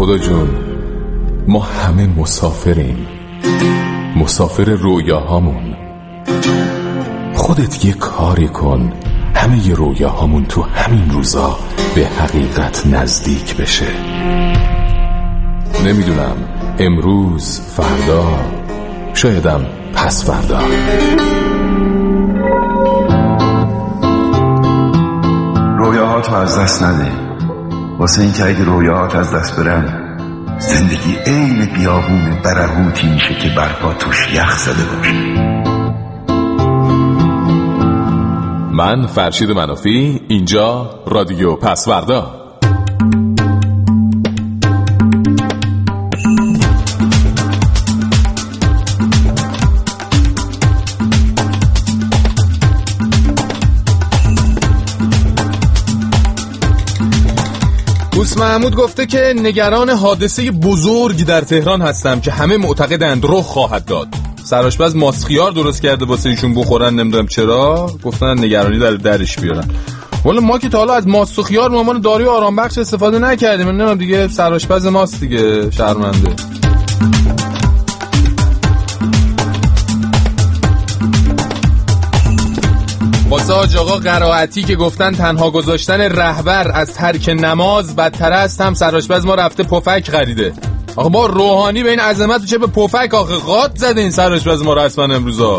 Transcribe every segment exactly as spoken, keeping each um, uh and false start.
خدا جون، ما همه مسافریم، مسافر رویاهامون. خودت یه کاری کن همه ی رویاهامون تو همین روزا به حقیقت نزدیک بشه. نمیدونم امروز، فردا، شایدم پس فردا. رویاهاتو از دست نده، واسه این که اگه رویاهات از دست برن زندگی عین بیابون برهوتی میشه که برفا توش یخ زده باشه. من فرشید منافی، اینجا رادیو پسوردا. دوست محمود گفته که نگران حادثه بزرگ در تهران هستم که همه معتقدند رخ خواهد داد. سرآشپز ماسخیار درست کرده واسه ایشون بخورن، نمیدونم چرا گفتن نگرانی در درش بیارن. والا ما که تا حالا از ماست و خیار به عنوان داروی آرام بخش استفاده نکردیم. نمیدونم دیگه سرآشپز ماست دیگه، شرمنده. واسه حاج آقا قرائتی که گفتن تنها گذاشتن رهبر از ترک نماز بدتر است، هم سرآشپز ما رفته پفک خریده. آقا با روحانی به این عظمت چه به پفک آخه قاط زده این سرآشپز ما رسما امروزا.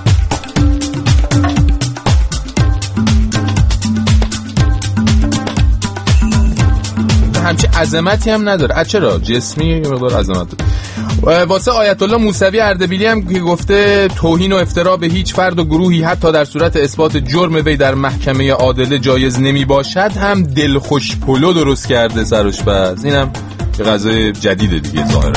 همچه عظمتی هم نداره. چرا جسمی یه مقدار عظمت داره. واسه آیت الله موسوی اردبیلی هم که گفته توهین و افترا به هیچ فرد و گروهی حتی در صورت اثبات جرم وی در محکمه عادله جایز نمی باشد، هم دلخوش پلو درست کرده سرآشپز. اینم یه غذای جدیده دیگه ظاهرا.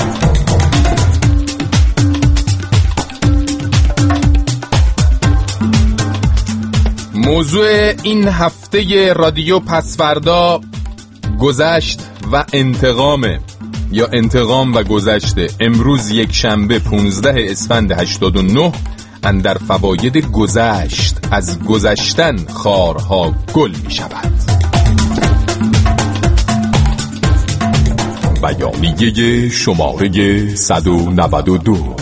موضوع این هفته رادیو پسوردا گذشت و انتقامه، یا انتقام و گذشته. امروز یک شنبه پونزده اسفند هشتاد و نه. اندر فواید گذشت، از گذشتن خارها گل می شود. بیانیه شماره صد و نود و دو.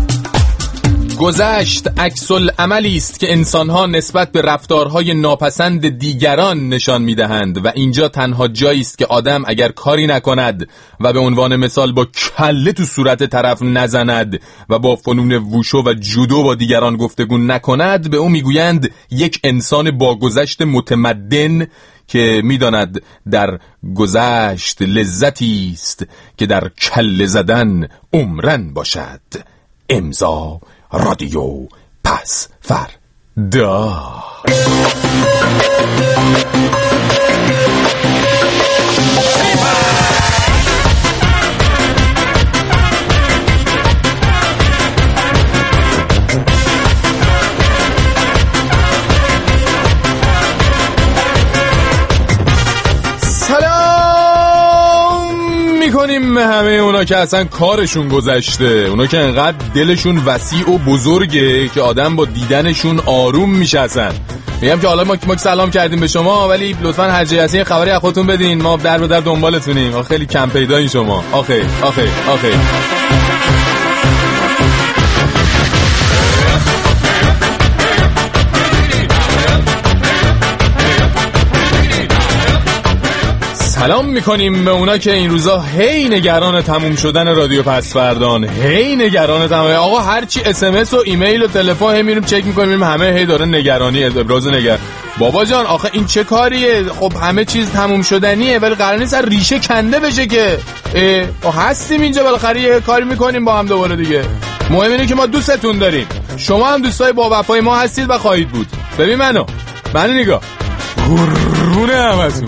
گذشت عکس العملی است که انسان‌ها نسبت به رفتارهای ناپسند دیگران نشان می‌دهند و اینجا تنها جایی است که آدم اگر کاری نکند و به عنوان مثال با کله تو صورت طرف نزند و با فنون ووشو و جودو با دیگران گفتگو نکند، به او میگویند یک انسان با گذشت متمدن که میداند در گذشت لذتی است که در کله زدن عمرن باشد. امضا رادیو پسوردا. میکنیم همه اونا که اصلا کارشون گذشته، اونا که انقدر دلشون وسیع و بزرگه که آدم با دیدنشون آروم میشه. اصلا میگم که حالا ما ما سلام کردیم به شما، ولی لطفاً هر جایی هستین خبری از خودتون بدین، ما در به در دنبالتونیم. خیلی کم پیدایین شما. آخه آخه آخه سلام میکنیم به اونا که این روزا هی نگران تموم شدن رادیو پسوردان، هی نگران تموم. آقا هرچی اس ام اس و ایمیل و تلفن هی میریم چک میکنیم، همه هی داره نگرانی ابراز نگران. بابا جان آخه این چه کاریه؟ خب همه چیز تموم شدنیه ولی قرار نیست ریشه کنده بشه که. اه هستیم اینجا بالاخره یه کاری میکنیم با هم دوباره دیگه. مهم اینه که ما دوستتون داریم، شما هم دوستای با وفای ما هستید و خواهید بود. ببین منو منو نگاه قربونه همتون.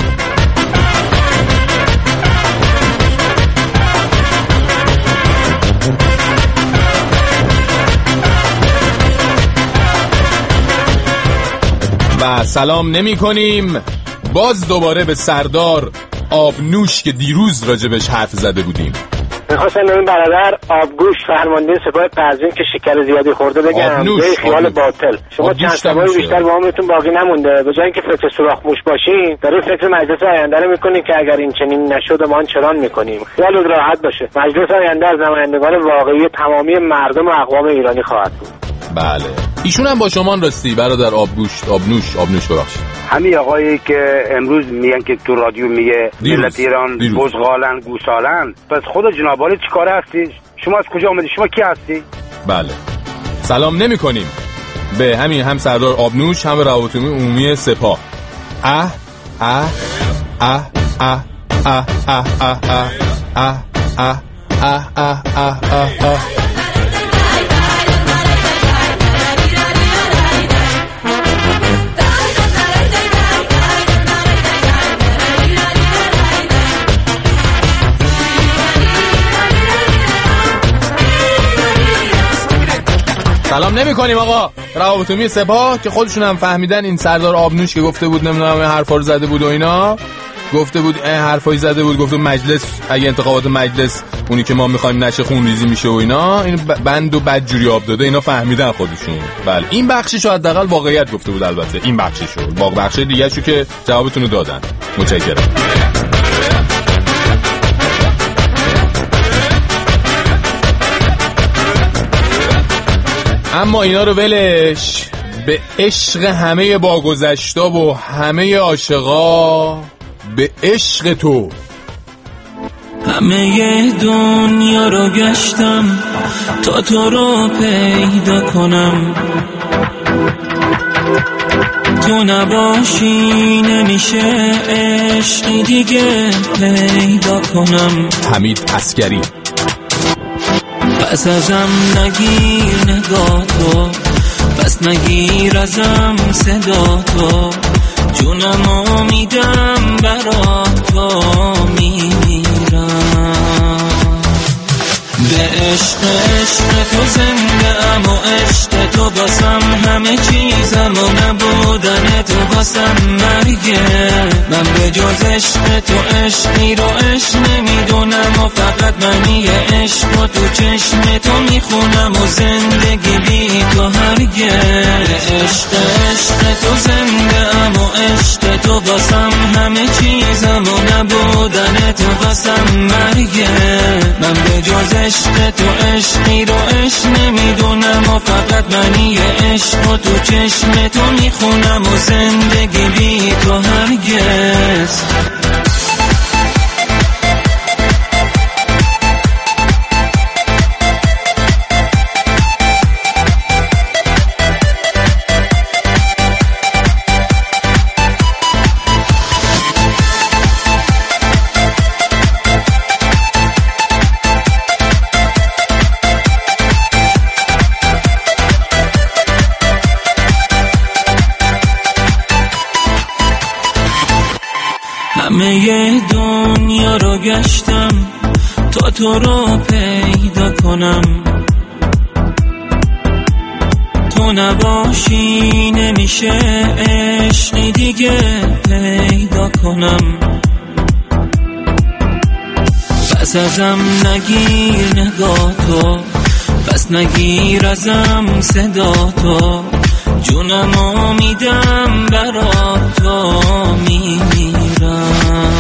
و سلام نمی کنیم باز دوباره به سردار آبنوش که دیروز راجبش حرف زده بودیم. میخواستم این برادر آبگوش فرمانده سپاه قزوین که شکر زیادی خورده بگم به خیال باطل. شما چند سال بیشتر با عمرتون باقی نمونده، به جای اینکه فکر سوراخ موش باشین داره فکر مجلس آینده رو میکنین که اگر این چنین نشد ما چران میکنیم. خیالت راحت باشه، مجلس آینده از نمایندگان واقعی تمامی مردم و اقوام ایرانی خواهد بود. بله ایشون هم با شما راستی برادر آبگوشت آبنوش آبنوش ببخشید. همین آقایی که امروز میگن که تو رادیو میگه ملت ایران بزغالن گوسالن، پس خود جناب عالی چیکاره هستی؟ شما از کجا اومدی؟ شما کی هستی؟ بله سلام نمی کنیم به همین هم سردار آبنوش هم به روابط عمومی سپاه. اه اه اه اه اه اه اه اه اه اه اه اه اه اه اه. سلام نمی کنیم آقا روابط عمومی سپاه که خودشون هم فهمیدن این سردار آبنوش که گفته بود نمیدونم این حرفا رو زده بود و اینا، گفته بود این حرفایی زده بود، گفته مجلس اگه انتخابات مجلس اونی که ما میخوایم نشه خونریزی میشه و اینا، این بند و بدجوری آب داده، اینا فهمیدن خودشون. بله این بخششو حداقل واقعیت گفته بود، البته این بخششو، باقی بخش دیگه شو که جوابتون رو دادن. متشکرم. اما اینا رو ولش، به عشق همه باگذشتا و همه عاشقا، به عشق تو. همه دنیا رو گشتم تا تو رو پیدا کنم، تو نباشی نمیشه عشقی دیگه پیدا کنم. حمید عسکری. پس ازم نگیر نگاه تو، پس نگیر ازم صدا تو، جونمو میدم برا تو میمیرم. به عشق عشق تو زنده ام و عشق تو باسم همه چیزم و نبودن تو باسم مرگه. من به جز عشق تو عشقی رو عشق نمیدونم و فقط منی عشق و تو چشم تو میخونم و زندگی بی تو هرگه. به عشق عشق تو زنده ام و عشق تو باسم همه چیزم و نبودن تو باسم مرگه. من به جز عشق تو عشقی رو عشق نمیدونم و فقط منی عشق و تو چشم تو میخونم و زندگی بی تو هرگز. همه دنیا رو گشتم تا تو رو پیدا کنم، تو نباشی نمیشه عشقی دیگه پیدا کنم. پس ازم نگیر نگاه تو، پس نگیر ازم صدا تو، جونمو میدم برا تو میمیرم.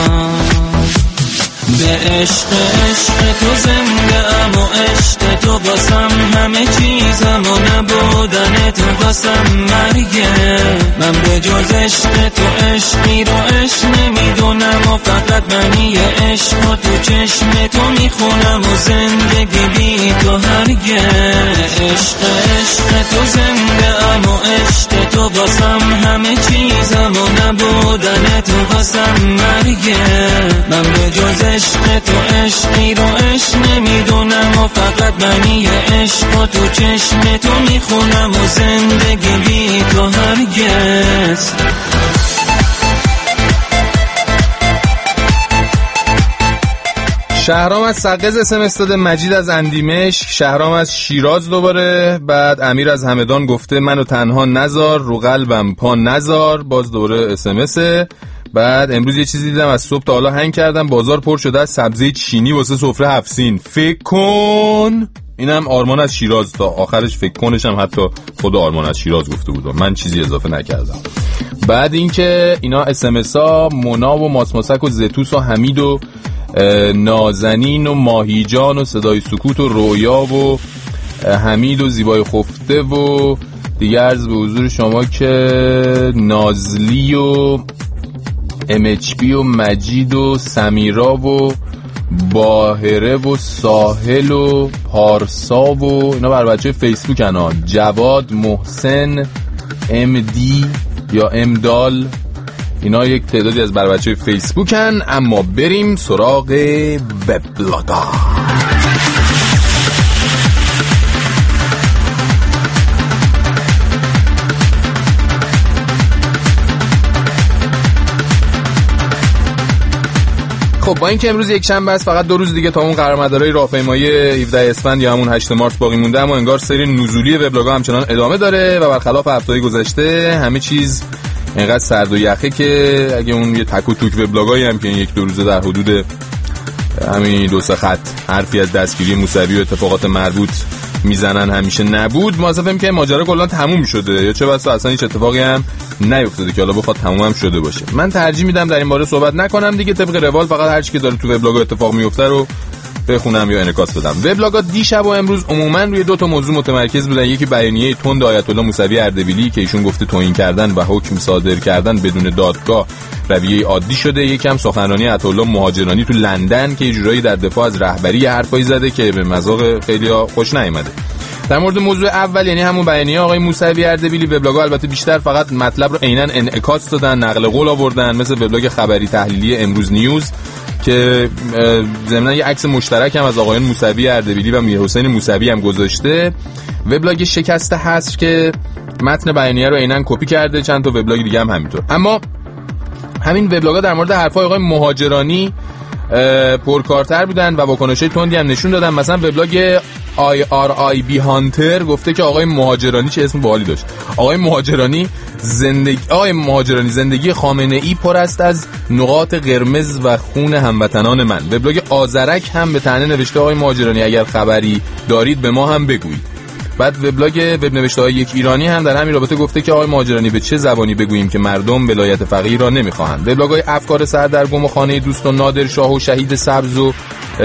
به عشق عشق تو زنده ام و عشق تو باسم همه چیزم و نبودن تو باسم مرگه. من به جز عشق تو عشقی رو عشق نمیدونم و فقط منی عشق و تو چشم تو میخونم و زندگی بی تو هرگه. عشق عشق تو زنده ام و عشق تو باسم همه چیزم و نبودن تو باسم مرگه. من به جز عشق تو عشقی رو عشق نمیدونم و فقط منی عشق و تو چشم تو میخونم و زندگی بی تو هرگز. شهرام از سقز اسمس داده، مجید از اندیمشک، شهرام از شیراز دوباره، بعد امیر از همدان گفته منو تنها نزار رو قلبم پا نزار، باز دوره اسمسه، بعد امروز یه چیزی دیدم از صبح تا حالا هنگ کردم، بازار پر شده از سبزی چینی واسه سفره هفت سین. فکر کن اینم آرمان از شیراز، تا آخرش فکر کنش هم حتی خود آرمان از شیراز گفته بود، من چیزی اضافه نکردم. بعد اینکه اینا اس ام اس ها مونا و ماسماسک و زتوس و حمید و نازنین و ماهیجان و صدای سکوت و رویا و حمید و زیبای خفته و دیگه عرض به حضور شما که نازلی و ام اچ پی و مجید و سمیرا و باهره و ساحل و پارسا و اینا بر بچه فیسبوک انا، جواد، محسن، ام دی یا امدال، اینا یک تعدادی از بر بچه فیسبوکن. اما بریم سراغ وبلاگا. خب با اینکه امروز یک شنبه است، فقط دو روز دیگه تا اون قرارمدارای راهپیمایی هفده اسفند یا همون هشت مارس باقی مونده، اما انگار سری نزولی وبلاگ‌ها همچنان ادامه داره و برخلاف هفته‌های گذشته همه چیز اینقدر سرد و یخه که اگه اون یه تک و توک وبلاگایی هم که این یک دو روزه در حدود همین دو سه خط حرفی از دستگیری موسوی و اتفاقات مربوط میزنن همیشه نبود، ما اصلا فهمیم که ماجرا کلا تموم شده یا چه بسا اصلا هیچ اتفاقی هم نیفتاده که حالا بخواد تموم هم شده باشه. من ترجیح میدم در این باره صحبت نکنم دیگه، طبق روال فقط هر چی که داره تو وبلاگ اتفاق میفته رو بخونم یا انعکاس بدم. وبلاگ‌ها دیشب و امروز عموما روی دو تا موضوع متمرکز بودن، یکی بیانیه تند آیت الله موسوی اردبیلی که ایشون گفته توهین کردن و حکم صادر کردن بدون دادگاه رویه عادی شده، یکم سخنرانی آیت الله مهاجرانی تو لندن که یه جورایی در دفاع از رهبری حرفایی زده که به مذاق خیلی‌ها خوش نیامده. در مورد موضوع اول یعنی همون بیانیه آقای موسوی اردبیلی، وبلاگ‌ها البته بیشتر فقط مطلب رو عیناً انعکاس دادن، نقل قول آوردن، مثل وبلاگ خبری تحلیلی امروز نیوز که ضمن یه عکس مشترک هم از آقایان موسوی اردبیلی و میرحسین موسوی هم گذاشته. وبلاگ شکسته حصر که متن بیانیه رو عیناً کپی کرده، چند تا وبلاگ دیگه هم همینطور. اما همین وبلاگ‌ها در مورد حرفای آقای مهاجرانی پرکارتر بودن و واکنش‌های تندی هم نشون دادن. مثلا وبلاگ آی آر آی بی هانتر گفته که آقای مهاجرانی، چه اسم باحالی داشت، آقای مهاجرانی زندگی آقای مهاجرانی زندگی خامنه ای پر است از نقاط قرمز و خون هموطنان من. وبلاگ آذرک هم به طعنه نوشته آقای مهاجرانی اگر خبری دارید به ما هم بگویید. بعد وبلاگ وب نوشته‌های یک ایرانی هم در همین رابطه گفته که آقای مهاجرانی به چه زبانی بگوییم که مردم ولایت فقیه را نمیخواهند. وبلاگ‌های افکار سردرگم و خانه دوست و نادر شاه و شهید سبز و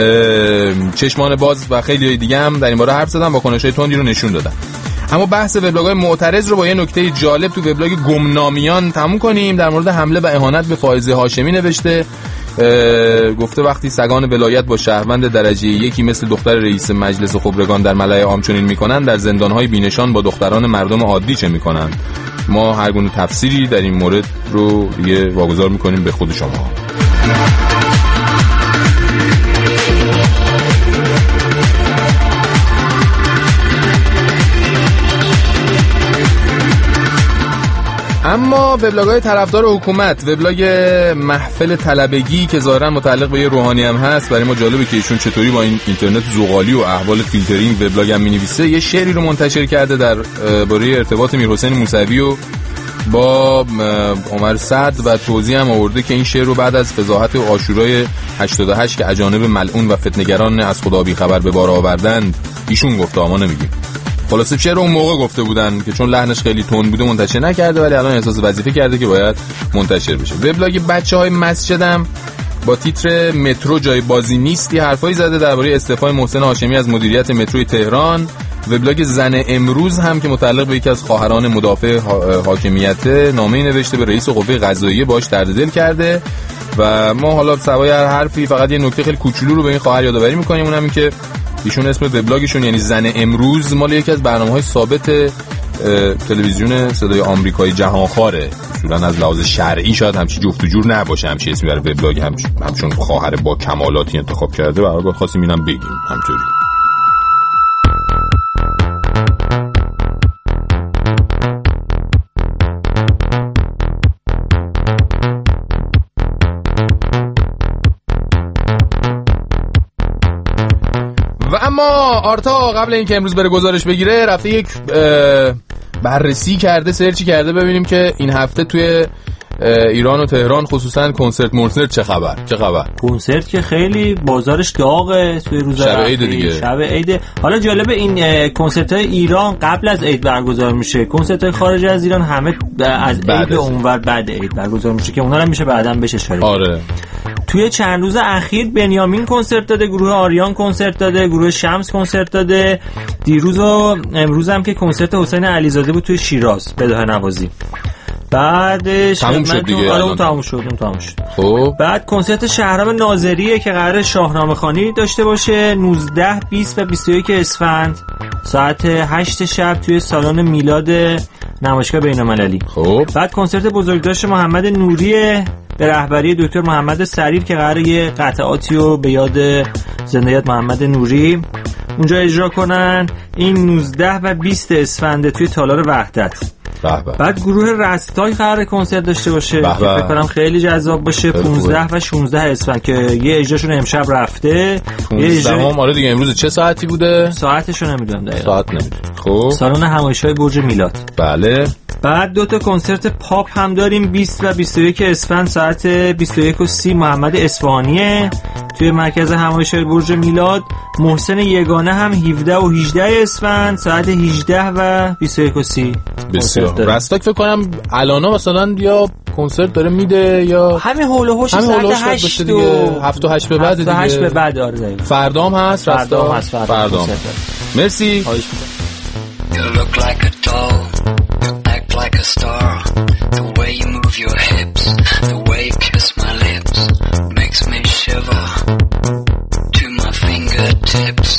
چشمان باز و خیلی دیگه هم در این باره حرف زدن، واکنش‌های تندی رو نشون دادن. اما بحث وبلاگ‌های معترض رو با یه نکته جالب تو وبلاگ گمنامیان تموم کنیم. در مورد حمله و اهانت به فائزه هاشمی نوشته، گفته وقتی سگان ولایت با شهروند درجه یکی مثل دختر رئیس مجلس خبرگان در ملأ عام چنین میکنن، در زندان‌های بینشان با دختران مردم عادی چه میکنن؟ ما هر گونه تفسیری در این مورد رو دیگه واگذار میکنیم به خود شما. اما وبلاگ‌های طرفدار حکومت، وبلاگ محفل طلبگی که ظاهرا متعلق به یه روحانی هم هست، برای ما جالبه که ایشون چطوری با این اینترنت زغالی و احوال فیلترینگ وبلاگ هم می‌نویسه. یه شعری رو منتشر کرده در باره ارتباط میرحسین موسوی و با عمر سعد و توضیح هم آورده که این شعر رو بعد از فضاحت عاشورای هشتاد و هشت که اجانب ملعون و فتنگران از خدا بی خبر به بار آوردند ایشون گفته، ما نمیگیم. خلاصه شعر اون موقع گفته بودن که چون لحنش خیلی تند بوده منتشر نکرده، ولی الان احساس وظیفه کرده که باید منتشر بشه. وبلاگ بچه‌های مسجدم با تیتر مترو جای بازی نیستی حرفایی زده درباره استعفای محسن هاشمی از مدیریت متروی تهران. وبلاگ زن امروز هم که متعلق به یکی از خواهران مدافع حاکمیت نامه‌ای نوشته به رئیس قوه قضاییه، باش درد دل کرده و ما حالا سوای هر حرفی فقط یه نکته خیلی کوچولو رو به این خواهر یادآوری می‌کنیم، اونم این که ایشون اسم وبلاگشون یعنی زن امروز مال یکی از برنامه‌های ثابت تلویزیون صدای آمریکایی جهانخواره. اصولاً از لحاظ شرعی شاید همچی جفت و جور نباشه همچی اسمی برای وبلاگ، همچون خواهر با کمالاتی انتخاب کرده، برای خاصی اینم بگیم همینطوری. اما آرتا قبل اینکه امروز بره گزارش بگیره رفته یک بررسی کرده، سرچی کرده ببینیم که این هفته توی ایران و تهران خصوصا کنسرت مونسرت چه خبر؟ چه خبر؟ کنسرت که خیلی بازارش داغه توی روز شب عید دیگه. شب عید. حالا جالب این کنسرت های ایران قبل از عید برگزار میشه، کنسرت های خارج از ایران همه از عید اونور بعد عید برگزار میشه که اونها هم میشه بعداً بشه شریک. آره. توی چند روز اخیر بنیامین کنسرت داده، گروه آریان کنسرت داده، گروه شمس کنسرت داده. دیروز و امروز هم که کنسرت حسین علیزاده بود توی شیراز بداهه نوازی. بعدش تموم شد دیگه. آره تموم شد اون تموم شد. خب بعد کنسرت شهرام ناظریه که قراره شاهنامه خوانی داشته باشه نوزده، بیست و بیست و یک اسفند ساعت هشت شب توی سالن میلاد نمایشگاه بین‌المللی. خب بعد کنسرت بزرگداشت محمد نوری به رهبری دکتر محمد سریر که قراره یه قطعاتی رو به یاد زنده‌یاد محمد نوری اونجا اجرا کنن. این نوزده و بیست اسفند توی تالار وحدت. بحبه. بعد گروه رستای قراره کنسرت داشته باشه که فکر کنم خیلی جذاب باشه. پانزده و شانزده اسفند که یه اجراشون امشب رفته. پانزده هم آره دیگه. امروز چه ساعتی بوده؟ ساعتشو نمیدونم دقیقاً. ساعت نمیدونم. خب سالن همایش‌های برج میلاد. بله. بعد دو تا کنسرت پاپ هم داریم بیست و بیست و یک اسفند ساعت بیست و یک و سی محمد اصفهانیه توی مرکز همایش‌های برج میلاد. محسن یگانه هم هفده و هجده اسفند ساعت هجده و بیست و یک و سی. بسیار. رستاک فکر کنم الانا مثلا یا کنسرت داره میده یا همین هول و هوش ساعت هشت دیگه. هفت و هشت به بعد دیگه. هشت به بعد آره. فردام هست رستا. هست فردام. مرسی. You look like a doll, you act like a star. The way you move your hips, the way you kiss my lips, makes me shiver to my fingertips.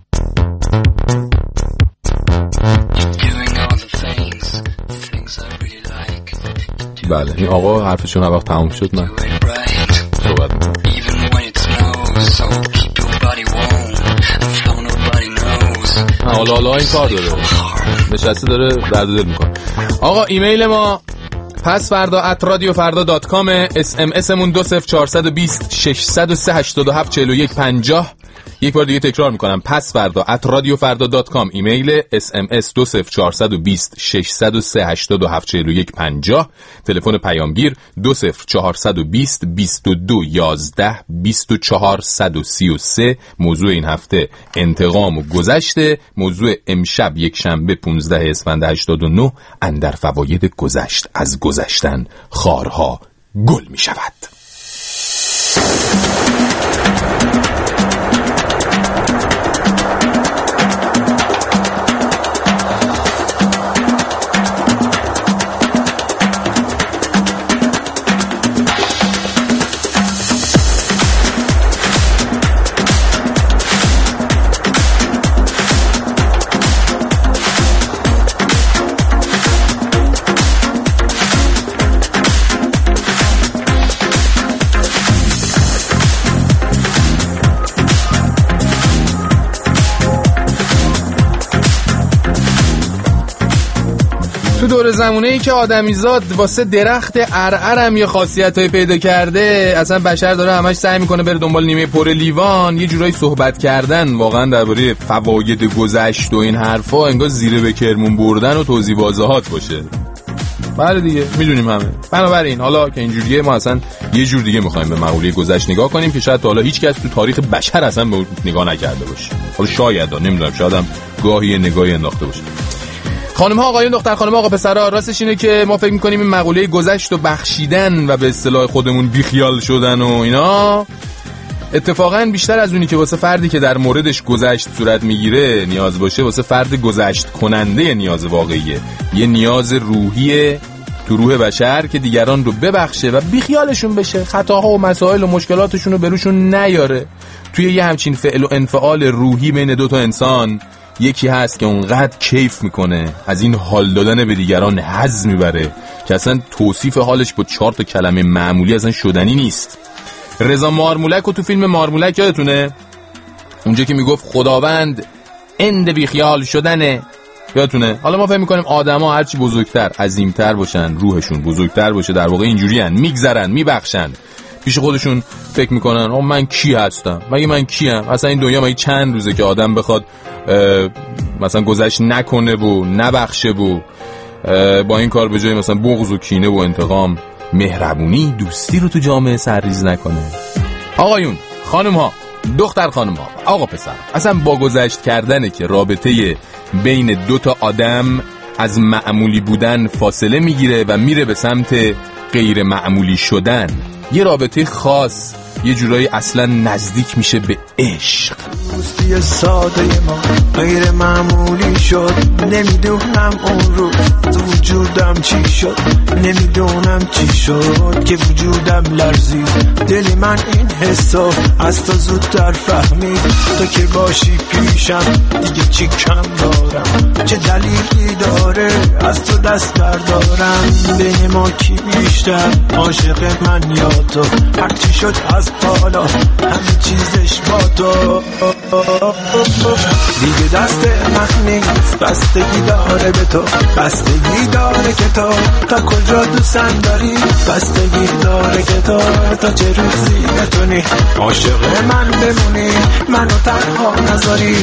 You're doing all the things, things I really like. بله این آقا حرفشون وقت تموم شد من صحبت میکنم. Even when it snows, so keep your body warm, so nobody knows. حالا حالا این کار داره نشسته داره درد دل میکنه. آقا ایمیل ما پس فردا ات رادیو فردا دات کام، اس ام اس مون دو صفر چهارصد و بیست ششصد و سه هشتاد و هفت چهل و یک پنجاه. یک بار دیگه تکرار میکنم پس فردا ات رادیو فردا دات کام ایمیل، اس ام اس دو صفر چهارصد و بیست ششصد و سه هشتاد و هفت چهل و یک پنجاه. تلفن پیامگیر دو صفر چهارصد و بیست بیست و دو یازده بیست و چهار صد و سی و سه. موضوع این هفته انتقام و گذشته. موضوع امشب یک شنبه پانزده اسفند هشتاد و نه اندر فواید گذشت از گذشتن خارها گل می شود. تو دور زمانه‌ای که آدمیزاد واسه درخت عرعرم یه خاصیتایی پیدا کرده، اصلا بشر داره همش سعی میکنه بره دنبال نیمه پر لیوان. یه جورایی صحبت کردن واقعا درباره فواید گذشت و این حرفا انگار زیره به کرمون بردن و توضیح واضحات باشه. بله دیگه میدونیم همه. بنابراین حالا که اینجوریه ما اصلا یه جور دیگه میخوایم به مقوله گذشت نگاه کنیم که شاید تا حالا هیچ کس تو تاریخ بشر اصلا به نگاه نکرده باشه. حالا شاید نمیدونم، شاید هم گاهی نگاهی انداخته باشه. خانم ها آقایون دختر خانم آقا پسرا، راستش اینه که ما فکر میکنیم این مقوله گذشت و بخشیدن و به اصطلاح خودمون بیخیال شدن و اینا اتفاقا بیشتر از اونی که واسه فردی که در موردش گذشت صورت میگیره نیاز باشه، واسه فرد گذشت کننده نیاز واقعیه. یه نیاز روحیه تو روح بشر که دیگران رو ببخشه و بیخیالشون بشه، خطاها و مسائل و مشکلاتشون رو بروشون نیاره. توی یه همچین فعل و انفعال روحی بین دو تا انسان یکی هست که اونقدر کیف میکنه از این حال دادن به دیگران حظ میبره که اصلا توصیف حالش با چهار تا کلمه معمولی اصلا شدنی نیست. رضا مارمولک رو تو فیلم مارمولک یادتونه؟ اونجا که میگفت خداوند اند بیخیال شدنه، یادتونه؟ حالا ما فهم میکنیم آدما هرچی بزرگتر عظیمتر باشن، روحشون بزرگتر باشه، در واقع اینجوری هن، میگذرن میبخشن، پیش خودشون فکر میکنن آه من کی هستم، مگه من کیم؟ اصلا این دنیا مگه چند روزه که آدم بخواد مثلا گذشت نکنه و نبخشه و با این کار به جای مثلا بغض و کینه و انتقام مهربونی، دوستی رو تو جامعه سرریز نکنه؟ آقایون، خانم ها، دختر خانم ها، آقا پسر، اصلا با گذشت کردنه که رابطه بین دو تا آدم از معمولی بودن فاصله میگیره و میره به سمت غیر معمولی شدن. یه رابطه خاص یه جورایی اصلا نزدیک میشه به عشق. دوستی ساده ما غیر معمولی شد، نمیدونم اون رو تو وجودم چی شد، نمیدونم چی شد که وجودم لرزید. دل من این حسو از تو زودتر فهمید، تو که باشی پیشم دیگه چی کم دارم، چه دلیلی داره از تو دست بردارم. بین ما کی بیشتر عاشق من یا تو؟ هرچی شد از حالا همه چیزش با تو. دیگه دست من نیست، بستگی داره به تو، بستگی داره که تو تا کجا دوستم داری، بستگی داره که تو تا چه روزی بتونی عاشق من بمونی، منو تنها نذاری.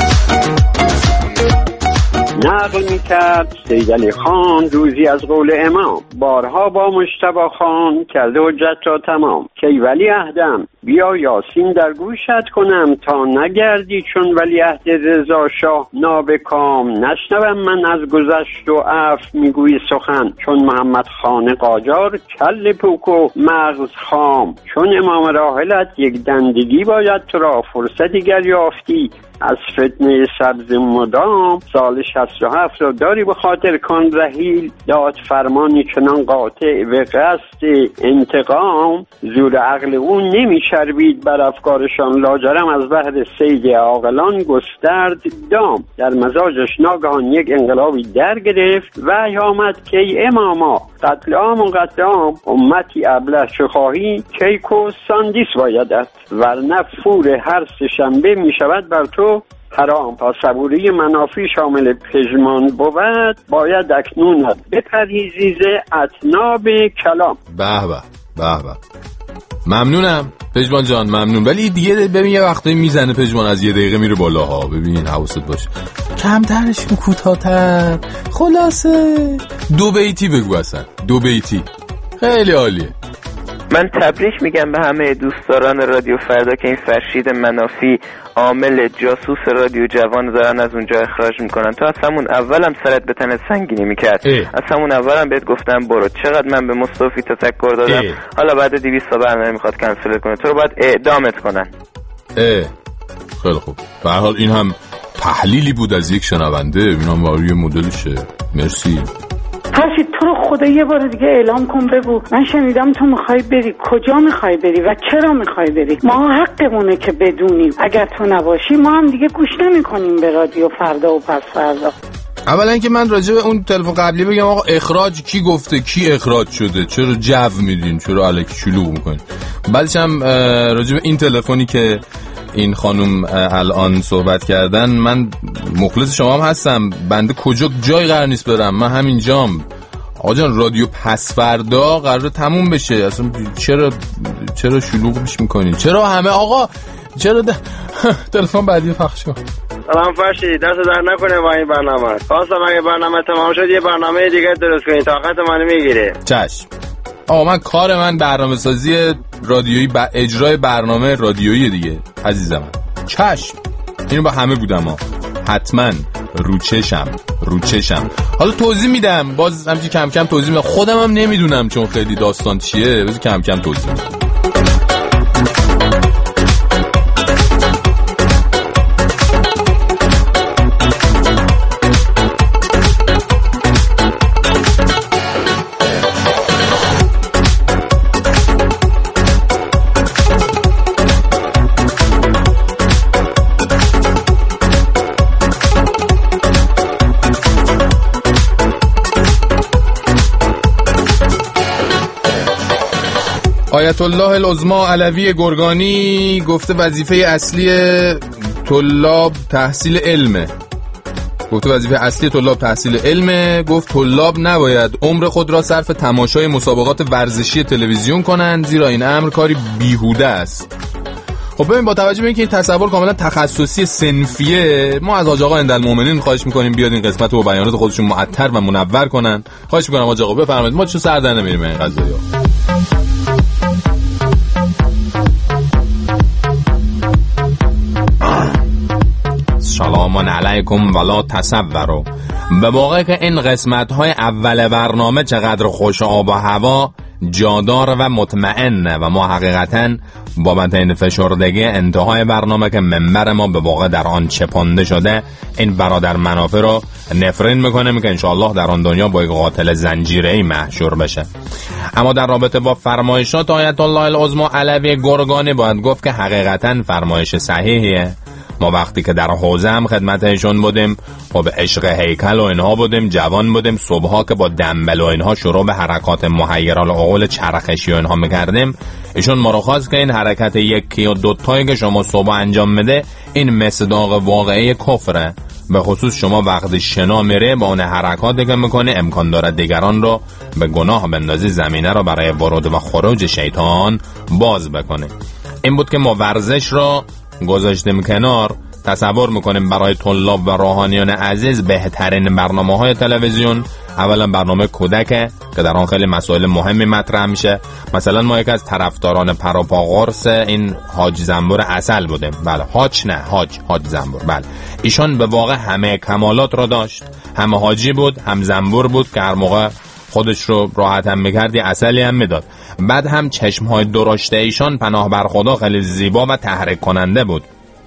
نقل میکرد سید علی خان روزی از قول امام، بارها با مجتبی خان کرده حجت را تمام. که ولی عهدم بیا یاسین در گوشت کنم، تا نگردی چون ولی عهد رضا شاه نابکام. نشنوم من از گذشت و عفو میگویی سخن، چون محمد خان قاجار کل پوک و مغز خام. چون امام راحلت یک دندگی باید تو را، فرصتی گر یافتی از فتنه سبز مدام. سال شصت و هفت را داری به خاطر، کن رحیل داد فرمانی چنان قاطع و قصد انتقام. زور عقل اون نمی شربید بر افکارشان، لاجرم از بحر سید عاقلان گسترد دام. در مزاجش ناگهان یک انقلابی در گرفت، وحی آمد که ای اماما قتل عام و قتل عام، امتی ابله چه خواهی کیک و ساندیس بایدت، ورنه فور هر سه شنبه می شود بر تو حرام. تا صبوری منافی شامل پژمان بود، باید اکنون بپرهیزی ز اطناب کلام. به به به به، ممنونم پژمان جان، ممنون. ولی دیگه ببین یه وقتایی میزنه پژمان از یه دقیقه میره بالاها، ببین حواست باشه، کمترش کن، کوتاه‌تر. خلاصه دو بیتی بگو، اصلا دو بیتی خیلی عالیه. من تبریک میگم به همه دوستداران رادیو فردا که این فرشید منافی عامل جاسوس رادیو جوان دارن از اونجا اخراج میکنن. تو از همون اولم سرت به تنت سنگینی میکرد، از همون اولم بهت گفتم برو. چقدر من به مصطفی تذکر دادم، اه. حالا بعد دویست تا برنامه میخواد کنسل کنه، تو رو باید اعدامت کنن. اه خیلی خوب، به هر حال این هم تحلیلی بود از یک شنونده، اینم واقعی مدلشه. مرسی. فرشید تو رو خدا یه بار دیگه اعلام کن، بگو من شنیدم تو میخوای بری، کجا میخوای بری و چرا میخوای بری؟ ما حقمونه که بدونیم، اگر تو نباشی ما هم دیگه گوش نمیکنیم به رادیو فردا و پس فردا. اولا که من راجع به اون تلفن قبلی بگم آقا اخراج کی گفته، کی اخراج شده، چرا جو میدین، چرا الکی شلوغ میکنین؟ بعدش هم راجع به این تلفنی که این خانم الان صحبت کردن، من مخلص شما هم هستم، بنده کجا جای قرار نیست برم، من همین جام. آقا جان رادیو پس فردا قراره تموم بشه، اصلا چرا چرا شلوغش میکنین؟ چرا همه آقا چرا د... تلفن بعدی پخش کن. سلام فرشید، دست در نکنه با این برنامه. خواستم اگه برنامه تمام شد یه برنامه دیگه درست کنید، طاقت منو میگیره. چشم. آقا من کار من برنامه سازی رادیویی، با اجرای برنامه رادیویی دیگه عزیزم. چشم. اینو با همه بودم ها. حتما روچشم روچشم. حالا توضیح میدم، باز همچی کم کم توضیح میدم، خودم هم نمیدونم چون خیلی داستان چیه، بذار کم کم توضیح میدم. آیت الله العظمی علوی گرگانی گفته وظیفه اصلی طلاب تحصیل علمه. گفته وظیفه اصلی طلاب تحصیل علمه. گفت طلاب نباید عمر خود را صرف تماشای مسابقات ورزشی تلویزیون کنند، زیرا این امر کاری بیهوده است. خب ببین با توجه به اینکه این تصور کاملا تخصصی صنفیه، ما از حاج آقا هندالمومنین خواهش می‌کنیم بیاد این قسمت رو با بیانات خودشون معطر و منور کنن. خواهش می‌کنم حاج آقا بفرمایید، ما چون سر در نمیریم این قضایا. سلام علیکم ولا تصوروا. به واقع که این قسمت‌های اول برنامه چقدر خوش آب و هوا، جادار و مطمئنه و ما حقیقتاً بابت این فشردگی انتهای برنامه که منبر ما به واقع در آن چپانده شده، این برادر منافع رو نفرین میکنیم که انشاءالله در آن دنیا با یک قاتل زنجیره‌ای محشور بشه. اما در رابطه با فرمایشات آیت الله العظمی علوی گرگانی باید گفت که حقیقتاً فرمایش صحیحیه. ما وقتی که در حوزه هم خدمت ایشون بودیم، خب عشق هیکل و اینها بودیم، جوان بودیم، صبحا که با دنبل و اینها شروع به حرکات محیرالعقول چرخشی و اینها میکردیم، ایشون ما رو خواست که این حرکت یکی و دوتایی که شما صبح انجام میده این مصداق واقعی کفره. به خصوص شما وقتی شنا میره با اون حرکاتی که میکنه امکان داره دیگران رو به گناه بندازی، زمینه رو برای ورود و خروج شیطان باز بکنه. این بود که ما ورزش رو گذاشتیم کنار. تصور میکنیم برای طلاب و روحانیان عزیز بهترین برنامه‌های تلویزیون اولا برنامه کودکه که در آن خیلی مسائل مهمی مطرح میشه. مثلا ما یک از طرفداران پروپا قرص این حاج زنبور عسل بودیم. بله حاج نه حاج حاج زنبور. بله ایشان به واقع همه کمالات رو داشت، هم حاجی بود هم زنبور بود که هر موقع خودش رو راحت هم میکردی عسلی هم میداد. بعد هم چشمهای درشته ایشان پناه بر خدا خیلی زیبا و تحریک کننده بود.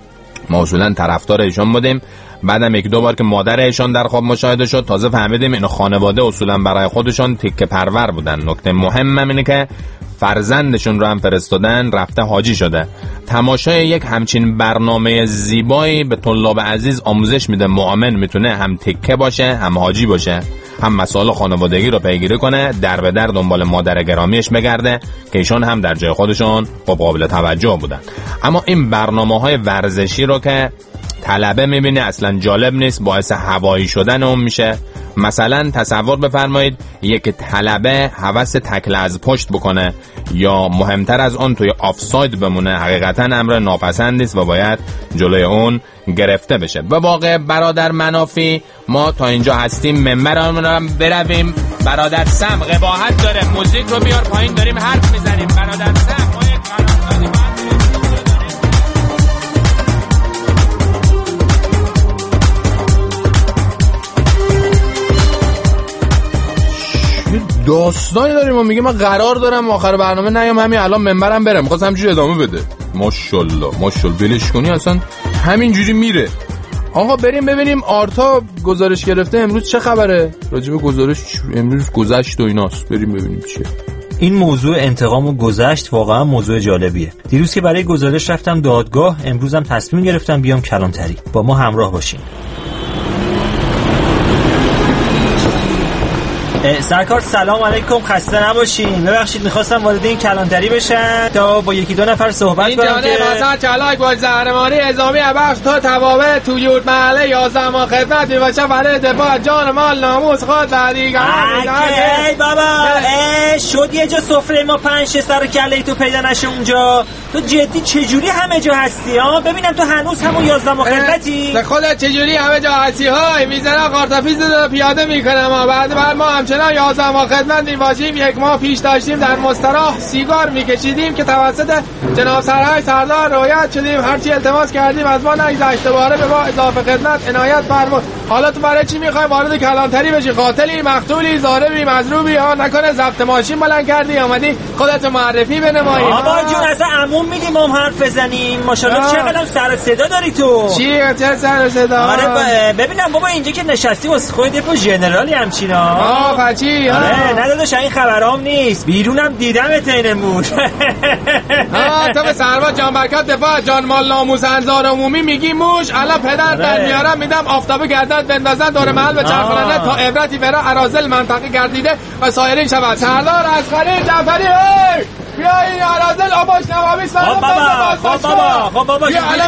ما اصولا طرفدار ایشان بودیم. بعدم یک دو بار که مادر ایشان در خواب مشاهده شد تازه فهمیدیم این خانواده اصولا برای خودشان تیکه پرور بودن. نکته مهم اینه که فرزندشون رو هم فرستادن رفته حاجی شده. تماشای یک همچین برنامه زیبایی به طلاب عزیز آموزش میده مؤمن میتونه هم تکه باشه هم حاجی باشه، هم مسائل خانوادگی رو پیگیری کنه، در به در دنبال مادر گرامیش بگرده که ایشون هم در جای خودشون قابل توجه بودن. اما این برنامه‌های ورزشی رو که طلبه میبینه اصلا جالب نیست، باعث هوایی شدن اون میشه. مثلا تصور بفرمایید یک طلبه هوس تکل از پشت بکنه یا مهمتر از اون توی آفساید بمونه، حقیقتا امر ناپسندی است و باید جلوی اون گرفته بشه. به واقع برادر منافی ما تا اینجا هستیم، منبرمون رو برویم. برادر سم قباحت داره، موزیک رو بیار پایین، داریم حرف میزنیم. برادر سم ما یک قراردادی داستانی داریم و میگه من قرار دارم آخر برنامه نیام همین الان منبرم برم، می‌خواست همینجوری ادامه بده. ماشاءالله ماشاءالله بلش کنی اصلا همینجوری میره. آقا بریم ببینیم آرتا گزارش گرفته امروز چه خبره راجب گزارش امروز گذشت و ایناست. بریم ببینیم چیه. این موضوع انتقام و گذشت واقعا موضوع جالبیه. دیروز که برای گزارش رفتم دادگاه، امروزم تصمیم گرفتم بیام کلانتری. با ما همراه باشین. سرکار سلام علیکم، خسته نباشین. ببخشید میخواستم وارد این کلانتری بشن تا با یکی دو نفر صحبت کنم که این جانب حسن چلاک با زهرمانی اعزامی بخش تا توابع تویوت محله یازده ما خدمت میباشه برای دفاع جان مال ناموس خود و دیگران. ای بابا ای شد یه جا سفره ما پنج شش سر کله تو پیدا نشه اونجا. تو جدی چجوری همه جا هستی ها؟ ببینم تو هنوز همون یازده ما خدمتی. به خودت چجوری همه جا هستی های میذارم قارتافیز رو پیاده میکنم. بعد بعد ما همچنان یازده ما خدمت میباشیم. یک ماه پیش داشتیم در مستراح سیگار میکشیدیم که توسط جناب سرهای سردار رویت شدیم. هرچی التماس کردیم از ما نگذشت، دوباره به ما اضافه خدمت عنایت فرمود. حالا تو برای چی میخوای وارد کلانتری بشی؟ قاتلی، مقتولی، ضاربی، مضروبی؟ ها نکنه ضبط ماشین بلند کردی آمدی خودت معرفی بنمایی؟ آقا جون اصلا عموم میدیم هم حرف بزنیم. ماشاءالله چقدر سر صدا داری تو. چی چه سر صدا؟ آره ببینم بابا اینجا که نشستی واسه خودت یه ژنرالی همچینا. آ فچی آره نه داداش این خبرام نیست، بیرونم دیدمت اینمون. ها تو به سرباز جان برکت دفاع جان مال ناموس انظار عمومی میگی موش. الان پدر در میارم میدم آفتابه گردن بندازن دور محل به چرخوننده تا عبرتی برای اراذل منطقه گردیده و سایرین شود. سردار اصغری جعفری بیا این آرازل آباش نوامی سلام بابا بابا خب بابا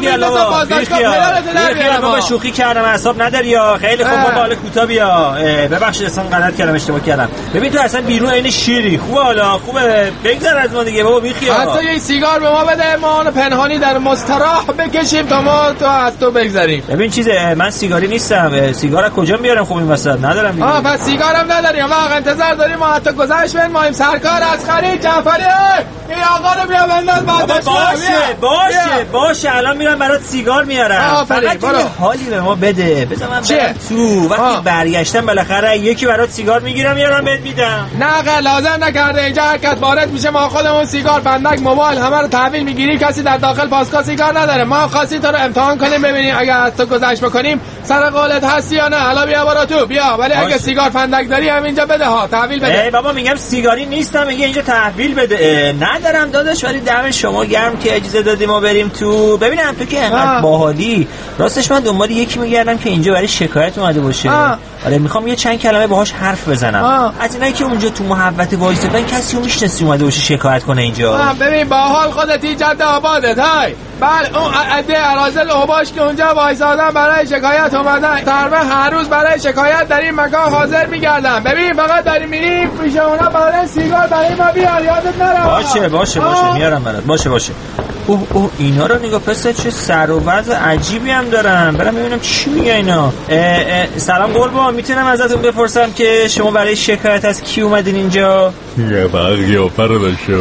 بیا بابا شوخی کردم اعصاب نداری یا خیلی خوب بابا حالا کوتا بیا ببخشید اصلا غلط کردم اشتباه کردم ببین تو اصلا بیرون عین شیری خوبه حالا خوبه بگذر از ما دیگه بابا بی خیال حتی یه سیگار به ما بده ما اون پنهانی در مستراح بکشیم تا ما تو از تو بگذریم. ببین چیزه من سیگاری نیستم سیگار کجا بیارم خب این وسط ندارم دیگه. آ پس سیگارم نداریم ما انتظار داریم ما حتی گذشت بن ما سرکار از خرید جعفری این آقا رو بیا بنداز بعد باشه باشه باشه الان میرم برات سیگار میارم فقط یه حالی به ما بده بذار من برم تو وقتی برگشتم بالاخره یکی برات سیگار میگیرم میارم بهت میدم. نه لازم نکرده اینجا حرکت وارد میشه ما خودمون سیگار فندک موبایل همه رو تحویل میگیریم کسی در داخل پاسکا سیگار نداره ما خاصی تو رو امتحان کنیم ببینیم اگه از تو گذشت بکنیم سر قولت هستی یا نه. حالا بیا برو تو بیا ولی اگه سیگار فندک داری همینجا بده ها تحویل بده. ای بابا میگم سیگاری نیستم میگه اینجا تحویل بده ندارم داداش ولی دم شما گرم که اجازه دادیم ما بریم تو ببینم تو که انقدر باحالی راستش من دنبال یکی میگردم که اینجا برای شکایت اومده باشه. آره میخوام یه چند کلمه باهاش حرف بزنم آه. از اینایی که اونجا تو محوطه وایسادن کسی رو میشناسی اومده باشه شکایت کنه اینجا. ببین باحال خودتی جاده آبادت های بله اون عده ارازل اوباش که اونجا وایسادن برای شکایت اومدن تقریبا هر روز برای شکایت در این مکان حاضر میگردن. ببین فقط داریم میریم پیش اونا برای سیگار برای ما بیار یادت نره. باشه باشه باشه میارم برات باشه باشه. اوه اوه اینا رو نگاه پسر چه سر و وضع عجیبی هم دارن برام ببینم چی میگه اینا. اه اه سلام قربان میتونم ازتون بپرسم که شما برای شکایت از کی اومدین اینجا؟ یه قیافه رو داشته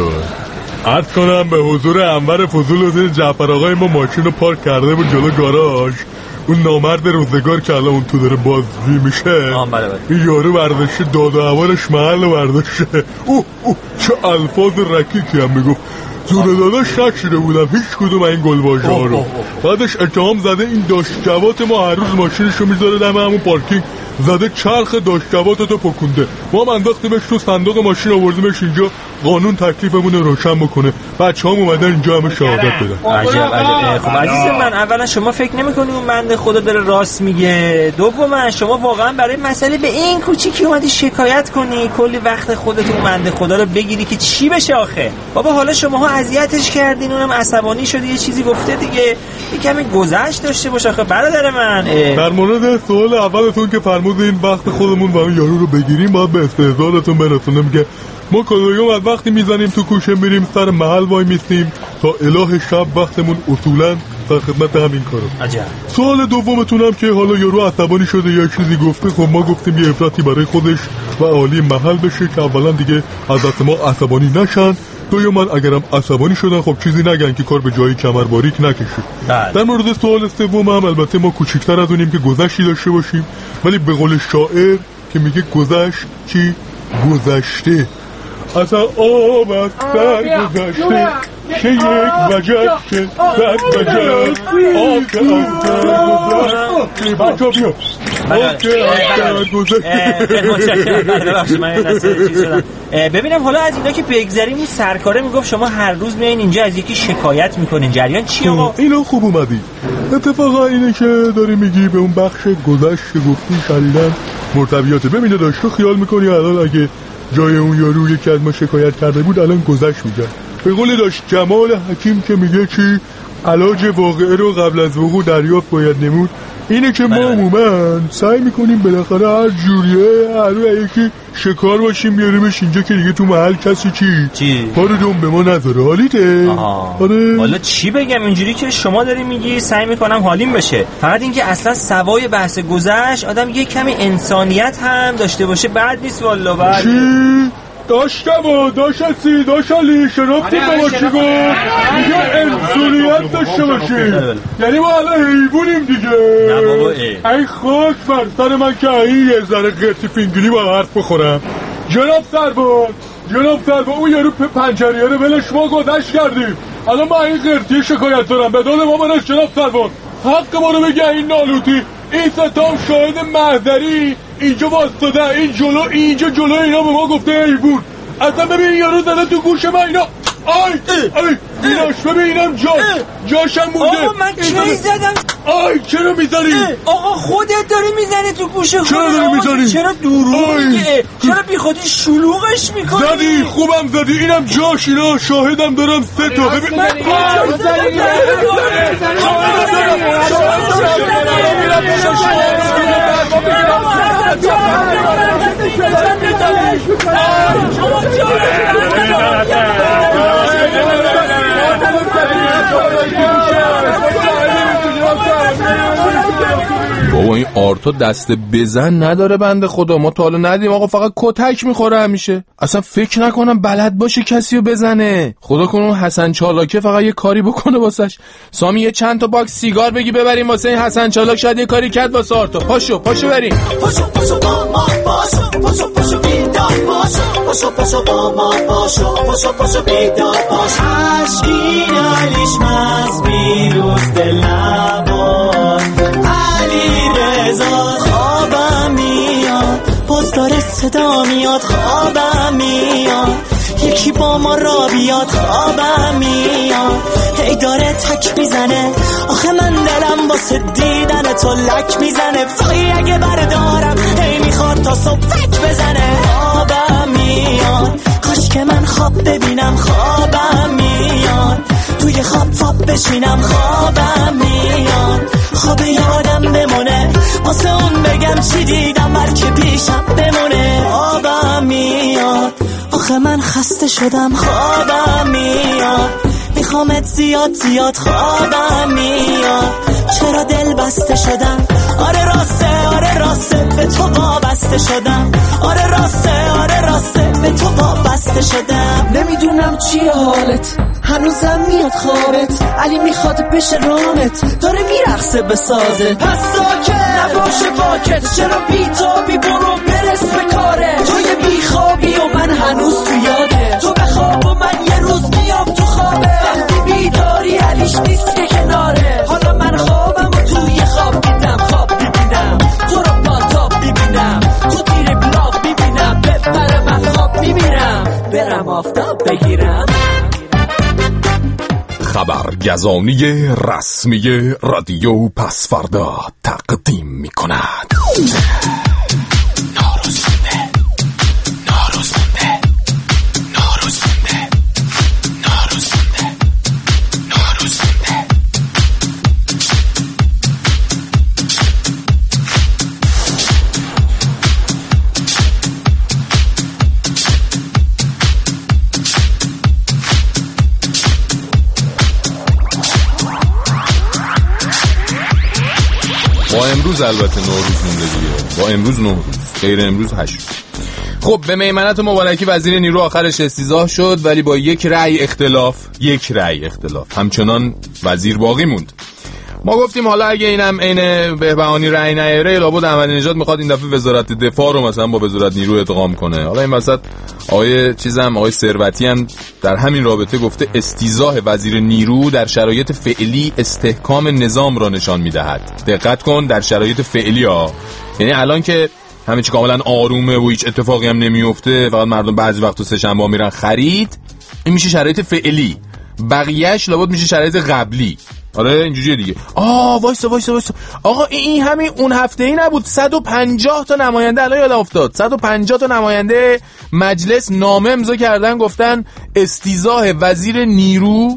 عرض کنم به حضور انور فضول حسین جعفر آقای ما ماشین رو پارک کرده بود جلو گاراژ اون نامرد روزگار که الان اون تو داره بازجویی میشه این یارو برداشته داد و هوارش محل برداشته اوه اوه چه الفاظ رکیکی هم میگفت زور داداش نشیده بودم هیچ کدوم این گلواژه ها رو. بعدش اتهام زده این داشتجوات ما هر روز ماشینشو میذاره دم همون پارکینگ زده چرخ داشتجواتو پکونده ما هم انداختیمش تو صندوق ماشین آوردیمش اینجا قانون تکلیفمون رو روشن بکنه بچه هم اومدن اینجا همه شهادت بدن. عجب عجب. خب عزیز من اولا شما فکر نمی‌کنی اون بنده خدا داره راست میگه دوما شما واقعا برای مسئله به این کوچیکی اومدی شکایت کنی کلی وقت خودت اون بنده خدا رو بگیری که چی بشه آخه بابا حالا شماها اذیتش کردین اونم عصبانی شده یه چیزی گفته دیگه یه کمی گذشت داشته باشه آخه برادر من. در مورد سوال اولتون که فرمودین وقت خودمون و اون یارو رو بگیریم باید به استهزارتون برسونم که ما کدوم از وقتی میزنیم تو کوشه میریم سر محل وای میستیم تا اله شب وقتمون اصولا در خدمت همین کارو. عجب. سوال دومتونم که حالا یارو عصبانی شده یا چیزی گفته خب ما گفتیم یه عبرتی برای خودش و عالی محل بشه که اولا دیگه از دست ما عصبانی نشن دویمان اگرم عصبانی شدن خب چیزی نگن که کار به جایی کمر باریک نکشه. در مورد سوال سوم هم البته ما کوچیک‌تر از اونیم که گذشتی داشته باشیم ولی به قول شاعر که میگه گذشت چی گذشته اصلا آب از سر گذشته چه یک وجب چه صد وجب آب که از سر گذشته بچه بیا آب که از سر گذشته. ببینم حالا از اینا که بگذاریم این سرکاره میگفت شما هر روز میایین اینجا از یکی شکایت میکنین جریان چی آقا؟ اینا خوب اومدی اتفاقا اینه که داری میگی به اون بخش گذشت گفتی شریدن مرتبیاته. ببینه داشت تو خیال میکنی الان اگه جای اون یارو یکی از ما شکایت کرده بود الان گذشت میگن به قول داشت جمال حکیم که میگه چی علاج واقعه رو قبل از وقوع دریافت باید نمود اینه که ما عموما سعی میکنیم بالاخره هر جوریه هر روی یکی شکار باشیم بیاریمش اینجا که دیگه تو محل کسی چی چی کارو دوم به ما نذاره. حالیته؟ آره حالا چی بگم اینجوری که شما داری میگی سعی میکنم حالیم بشه فقط اینکه اصلا سوای بحث گذشت آدم یه کمی انسانیت هم داشته باشه بعد نیست والله. بعد چی داشتم و داشتی داشتی شنابتی با ما چی گفت میگه انسانیت داشته باشیم یعنی ما الان حیوانیم دیگه. نه بابا ای ای خاک بر سر من که این یه ذره قرتی فینگلی با حرف بخورم. جناب سربان جناب سربان اون یارو پنجریه رو ولش ما گذشت کردیم الان ما این قرتی شکایت دارم به داد ما برش. جناب سربان حق ما رو بگه این نالوتی این ستام شاهد محضری اینجا واسطه این جلو اینجا جلو اینا به ما گفته حیوان اصلا ببین یارو زده تو گوش من اینا آی آی ایناش ببینم جاش جاشم مونده. آقا من کی زدم؟ آی چرا میزنی؟ آقا خودت داری میزنی تو گوشه خودت. چرا داری میزنی؟ چرا دروغ میگه؟ چرا بی خودی شلوغش میکنی؟ زدی خوبم زدی. اینم جاش. اینا شاهدم دارم سه تا. ببین من بابا این آرتا دست بزن نداره بنده خدا. ما تا حالا ندیم آقا، فقط کتک میخوره همیشه. اصلا فکر نکنم بلد باشه کسی رو بزنه. خدا کنه حسن چالاکه فقط یه کاری بکنه واسش. سامی یه چند تا باکس سیگار بگی ببریم واسه این حسن چالاک، شاید یه کاری کرد واسه آرتا. پاشو پاشو بریم. پاشو پاشو با ما پاشو پاشو پاشو بیدار پاشو پاشو پاشو با ما پاشو پاشو پاشو بیدار پاشو. عشقین علیش مز بیروز دل نباد علی رضا خوابم میاد باز داره صدا میاد خوابم میاد یکی با ما را بیاد خوابم میاد هی داره تک میزنه آخه من دلم واسه دیدن تو لک میزنه فایی اگه بردارم هی میخواد تا صبح فک بزنه خوابم میاد کاش که من خواب ببینم خوابم میاد توی خواب خواب بشینم خوابم میاد خواب یادم بمونه واسه اون بگم چی دیدم بلکه پیشم بمونه خوابم میاد آخه من خسته شدم خوابم میاد میخوامت زیاد زیاد خوابم میاد چرا دل بسته شدم آره راسته آره راسته به تو وابسته شدم آره راسته آره راسته به تو وابسته شدم نمیدونم چی حالت هنوزم میاد خوابت علی میخواد بشه رامت داره میرقصه به سازت پس ساکت نباشه باکت چرا بیتابی برو برس به کاره تو یه بیخوابی و من هنوز تو یاده تو بخواب و من یه روز میام تو خوابه وقتی بیداری علیش نیست که کناره حالا من خوابم و توی خواب دیدم خواب ببینم تو رو پاتاب ببینم تو تیر بلاف ببینم بپره من خواب میبینم برم آفتاب بگیرم. خبرگزانی رسمی رادیو پسفردا تقدیم می کند. با امروز البته نوروز مونده دیگه. با امروز نوروز، غیر امروز هشت. خب به میمنت و مبارکی وزیر نیرو آخرش استیضاح شد ولی با یک رأی اختلاف یک رأی اختلاف همچنان وزیر باقی موند. ما گفتیم حالا اگه اینم عین بهبهانی رأی نیاره لابد احمدی نژاد میخواد این دفعه وزارت دفاع رو مثلا با وزارت نیرو ادغام کنه. حالا این وسط آقای چیزم آقای ثروتی هم در همین رابطه گفته استیضاح وزیر نیرو در شرایط فعلی استحکام نظام را نشان میدهد. دقت کن در شرایط فعلی ها، یعنی الان که همه چی کاملا آرومه و هیچ اتفاقی هم نمیفته، فقط مردم بعضی وقتا سه شنبه میرن خرید، این میشه شرایط فعلی. بقیه‌اش لابد میشه شرایط قبلی. آره اینجوریه دیگه. آه وایسا وایسا وایسا آقا این همین اون هفته ای نبود صد و پنجاه تا نماینده الان یاد افتاد صد و پنجاه تا نماینده مجلس نامه امضا کردن گفتن استیضاح وزیر نیرو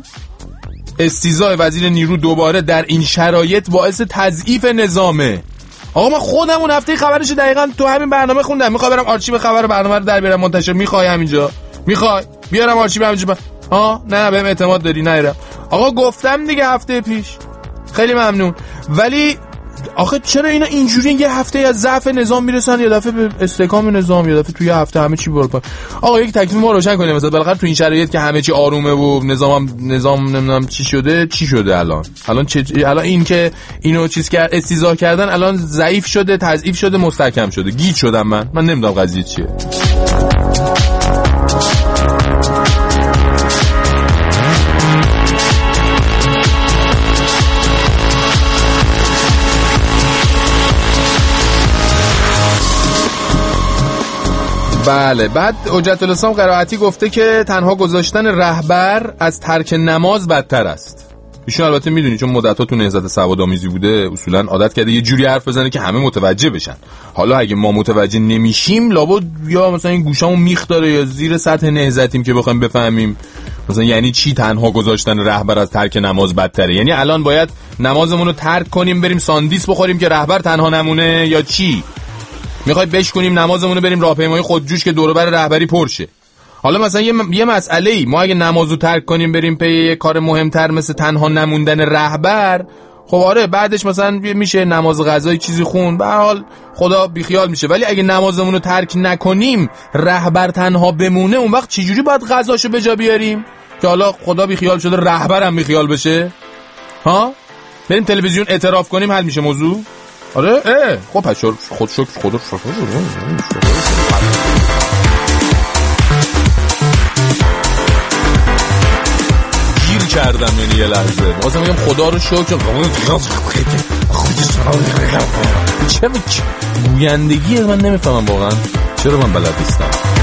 استیضاح وزیر نیرو دوباره در این شرایط باعث تضعیف نظامه. آقا من خودم اون هفته خبرش دقیقاً تو همین برنامه خوندم. میخوام برم آرشیو خبر برنامه رو در بیارم منتشر. میخوای همینجا میخوای بیارم آرشیو همینجا ب... آه نه بهم اعتماد داری نمیرم. آقا گفتم دیگه هفته پیش. خیلی ممنون. ولی آخه چرا اینا اینجوری یه هفته از ضعف نظام میرسن یه دفعه به استحکام نظام، یه دفعه توی هفته همه چی برپا. آقا یک تکلیف ما روشن کنیم مثلا بالاخره تو این شرایط که همه چی آرومه و نظام نظام نمیدونم چی شده چی شده الان الان چه الان این که اینو چیز کرد استیضاح کردن الان ضعیف شده تضعیف شده مستحکم شده. گیج شدم من من نمیدونم قضیه چیه. بله. بعد حجت الاسلام قرائتی گفته که تنها گذاشتن رهبر از ترک نماز بدتر است. ایشون البته میدونی چون مدت‌ها تو نهضت سوادآمیزی بوده اصولا عادت کرده یه جوری حرف بزنه که همه متوجه بشن. حالا اگه ما متوجه نمیشیم لابد یا مثلا این گوشامون میخ داره یا زیر سطح نهضتیم که بخوایم بفهمیم مثلا یعنی چی تنها گذاشتن رهبر از ترک نماز بدتره. یعنی الان باید نمازمون رو ترک کنیم بریم ساندیس بخوریم که رهبر تنها نمونه یا چی؟ میخوای بشکنیم نمازمون رو بریم راهپیمایی خودجوش که دور و بر رهبری پرشه. حالا مثلا یه, م... یه مسئله ای ما اگه نمازو ترک کنیم بریم پی یه کار مهمتر مثل تنها نموندن رهبر، خب آره بعدش مثلا میشه نماز قضایی چیزی خون، به هر حال خدا بیخیال میشه. ولی اگه نمازمون رو ترک نکنیم رهبر تنها بمونه اون وقت چجوری باید قضاشو به جا بیاریم که حالا خدا بیخیال شده رهبرم بیخیال بشه؟ ها بریم تلویزیون اعتراف کنیم حل میشه موضوع؟ آره اه خب پس خود شکر خدا شکر گیر کردم. یعنی یه لحظه واسه میگم خدا رو شکر چه گویندگی من نمیفهمم واقعا چرا من بلد نیستم.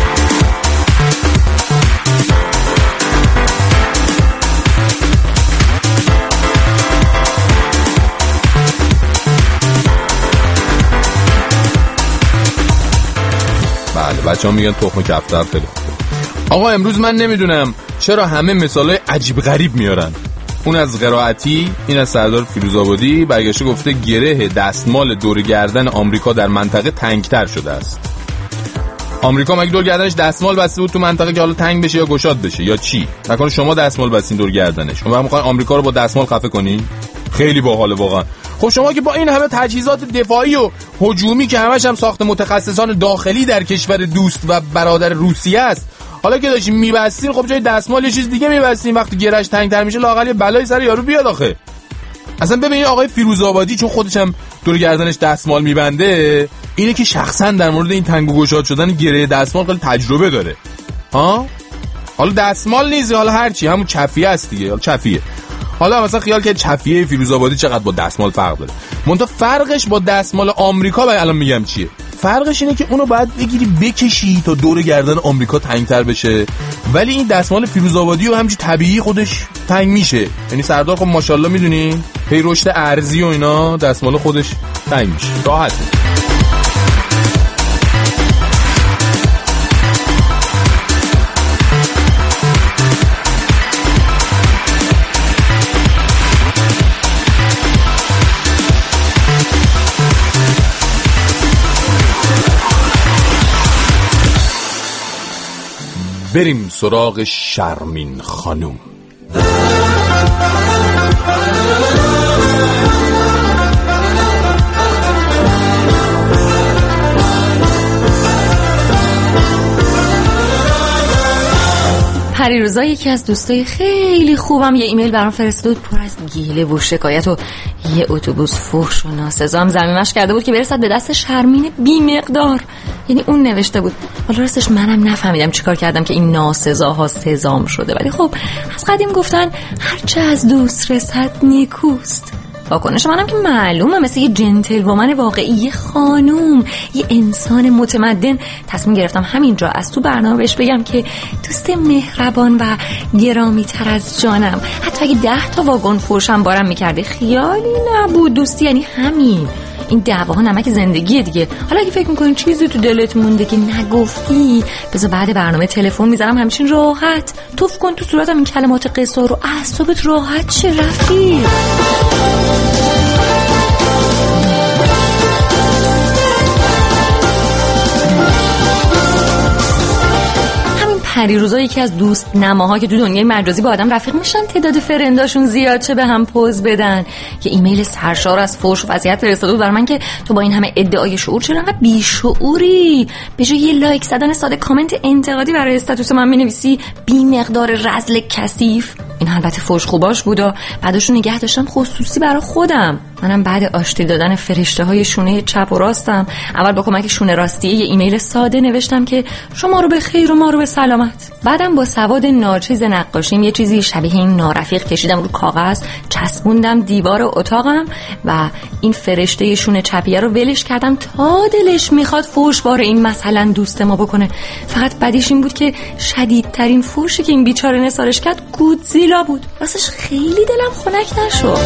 بله بچه ها میگن تخم کفتر خیلی خوبه. آقا امروز من نمیدونم چرا همه مثالای عجیب غریب میارن. اون از قرائتی، این از سردار فیروزآبادی برگشته گفته گره دستمال دور گردن آمریکا در منطقه تنگتر شده است. آمریکا مگه دور گردنش دستمال بسته بود تو منطقه که حالا تنگ بشه یا گشاد بشه یا چی؟ نکنه شما دستمال بستین دور گردنش اون وقت میخواین آمریکا رو با دستمال خفه کنین؟ خیلی باحاله واقعا. خب شما که با این همه تجهیزات دفاعی و هجومی که همش هم ساخت متخصصان داخلی در کشور دوست و برادر روسیه است، حالا که داشتین میبستین خب جای دستمال یه چیز دیگه میبستین، وقتی گرش تنگ‌تر میشه لااقل بلای سر یارو بیاد آخه. اصلا ببین آقای فیروزآبادی چون خودش هم دور گردنش دستمال میبنده اینه که شخصا در مورد این تنگ و گشاد شدن گره دستمال خیلی تجربه داره. ها حالا دستمال نیست حالا هر چی همون چفیه است دیگه، حالا چفیه. حالا مثلا خیال که چفیه فیروزآبادی چقدر با دستمال فرق داره. منتها فرقش با دستمال آمریکا باید الان میگم چیه؟ فرقش اینه که اونو باید بگیری بکشی تا دور گردن آمریکا تنگتر بشه، ولی این دستمال فیروزآبادی و همچین طبیعی خودش تنگ میشه. یعنی سردار خب ماشاءالله میدونی پی رشد ارزی و اینا دستمال خودش تنگ میشه راحته. بریم سراغ شرمین خانم. پریروزا یکی از دوستای خیلی خوبم یه ایمیل برام فرستاد پر از گیله و شکایت و یه اتوبوس فحش و ناسزا هم ضمیمش کرده بود که برسد به دست شرمین بی مقدار. یعنی اون نوشته بود. حالا راستش منم نفهمیدم چیکار کردم که این ناسزاها سزام شده، ولی خب از قدیم گفتن هرچه از دوست رسد نیکوست. واکنش منم که معلومه مثل یه جنتلومن واقعی، یه خانوم، یه انسان متمدن تصمیم گرفتم همینجا از تو برنامه بهش بگم که دوست مهربان و گرامی تر از جانم، حتی اگه ده تا واگن فروشم بارم میکرده خیالی نبود. دوستی یعنی همین. این دعواها نمک زندگیه دیگه. حالا اگه فکر میکنی چیزی تو دلت مونده که نگفتی، بذار بعد برنامه تلفن میذارم همچین راحت توف کن تو صورتم این کلمات قصار و اعصابت راحت شه رفیق. پریروزا یکی از دوست نماها که تو دنیای مجازی با آدم رفیق میشن تعداد فرنداشون زیاد چه به هم پوز بدن. که ایمیل سرشار از فحش و وضعیت فرستاده بود بر من که تو با این همه ادعای شعور چرا انقدر بیشعوری؟ به جای یه لایک زدن ساده کامنت انتقادی برای استاتوس من مینویسی بی مقدار رذل کثیف. این البته فوش خوباش بود و بعدشو نگه داشتم خصوصی برای خودم. منم بعد آشتی دادن فرشته های شونه چپ و راستم اول با کمک شونه راستی یه ایمیل ساده نوشتم که شما رو به خیر و ما رو به سلامت. بعدم با سواد ناچیز نقاشیم یه چیزی شبیه این نارفیق کشیدم رو کاغذ، چسبوندم دیوار اتاقم و این فرشته شونه چپیه رو ولش کردم تا دلش میخواد فوش بار این مثلا دوست ما بکنه. فقط بدیش این بود که شدیدترین فوشی که این بیچاره نثارش کرد گودزیلا بود. راستش خیلی دلم خنک نشد.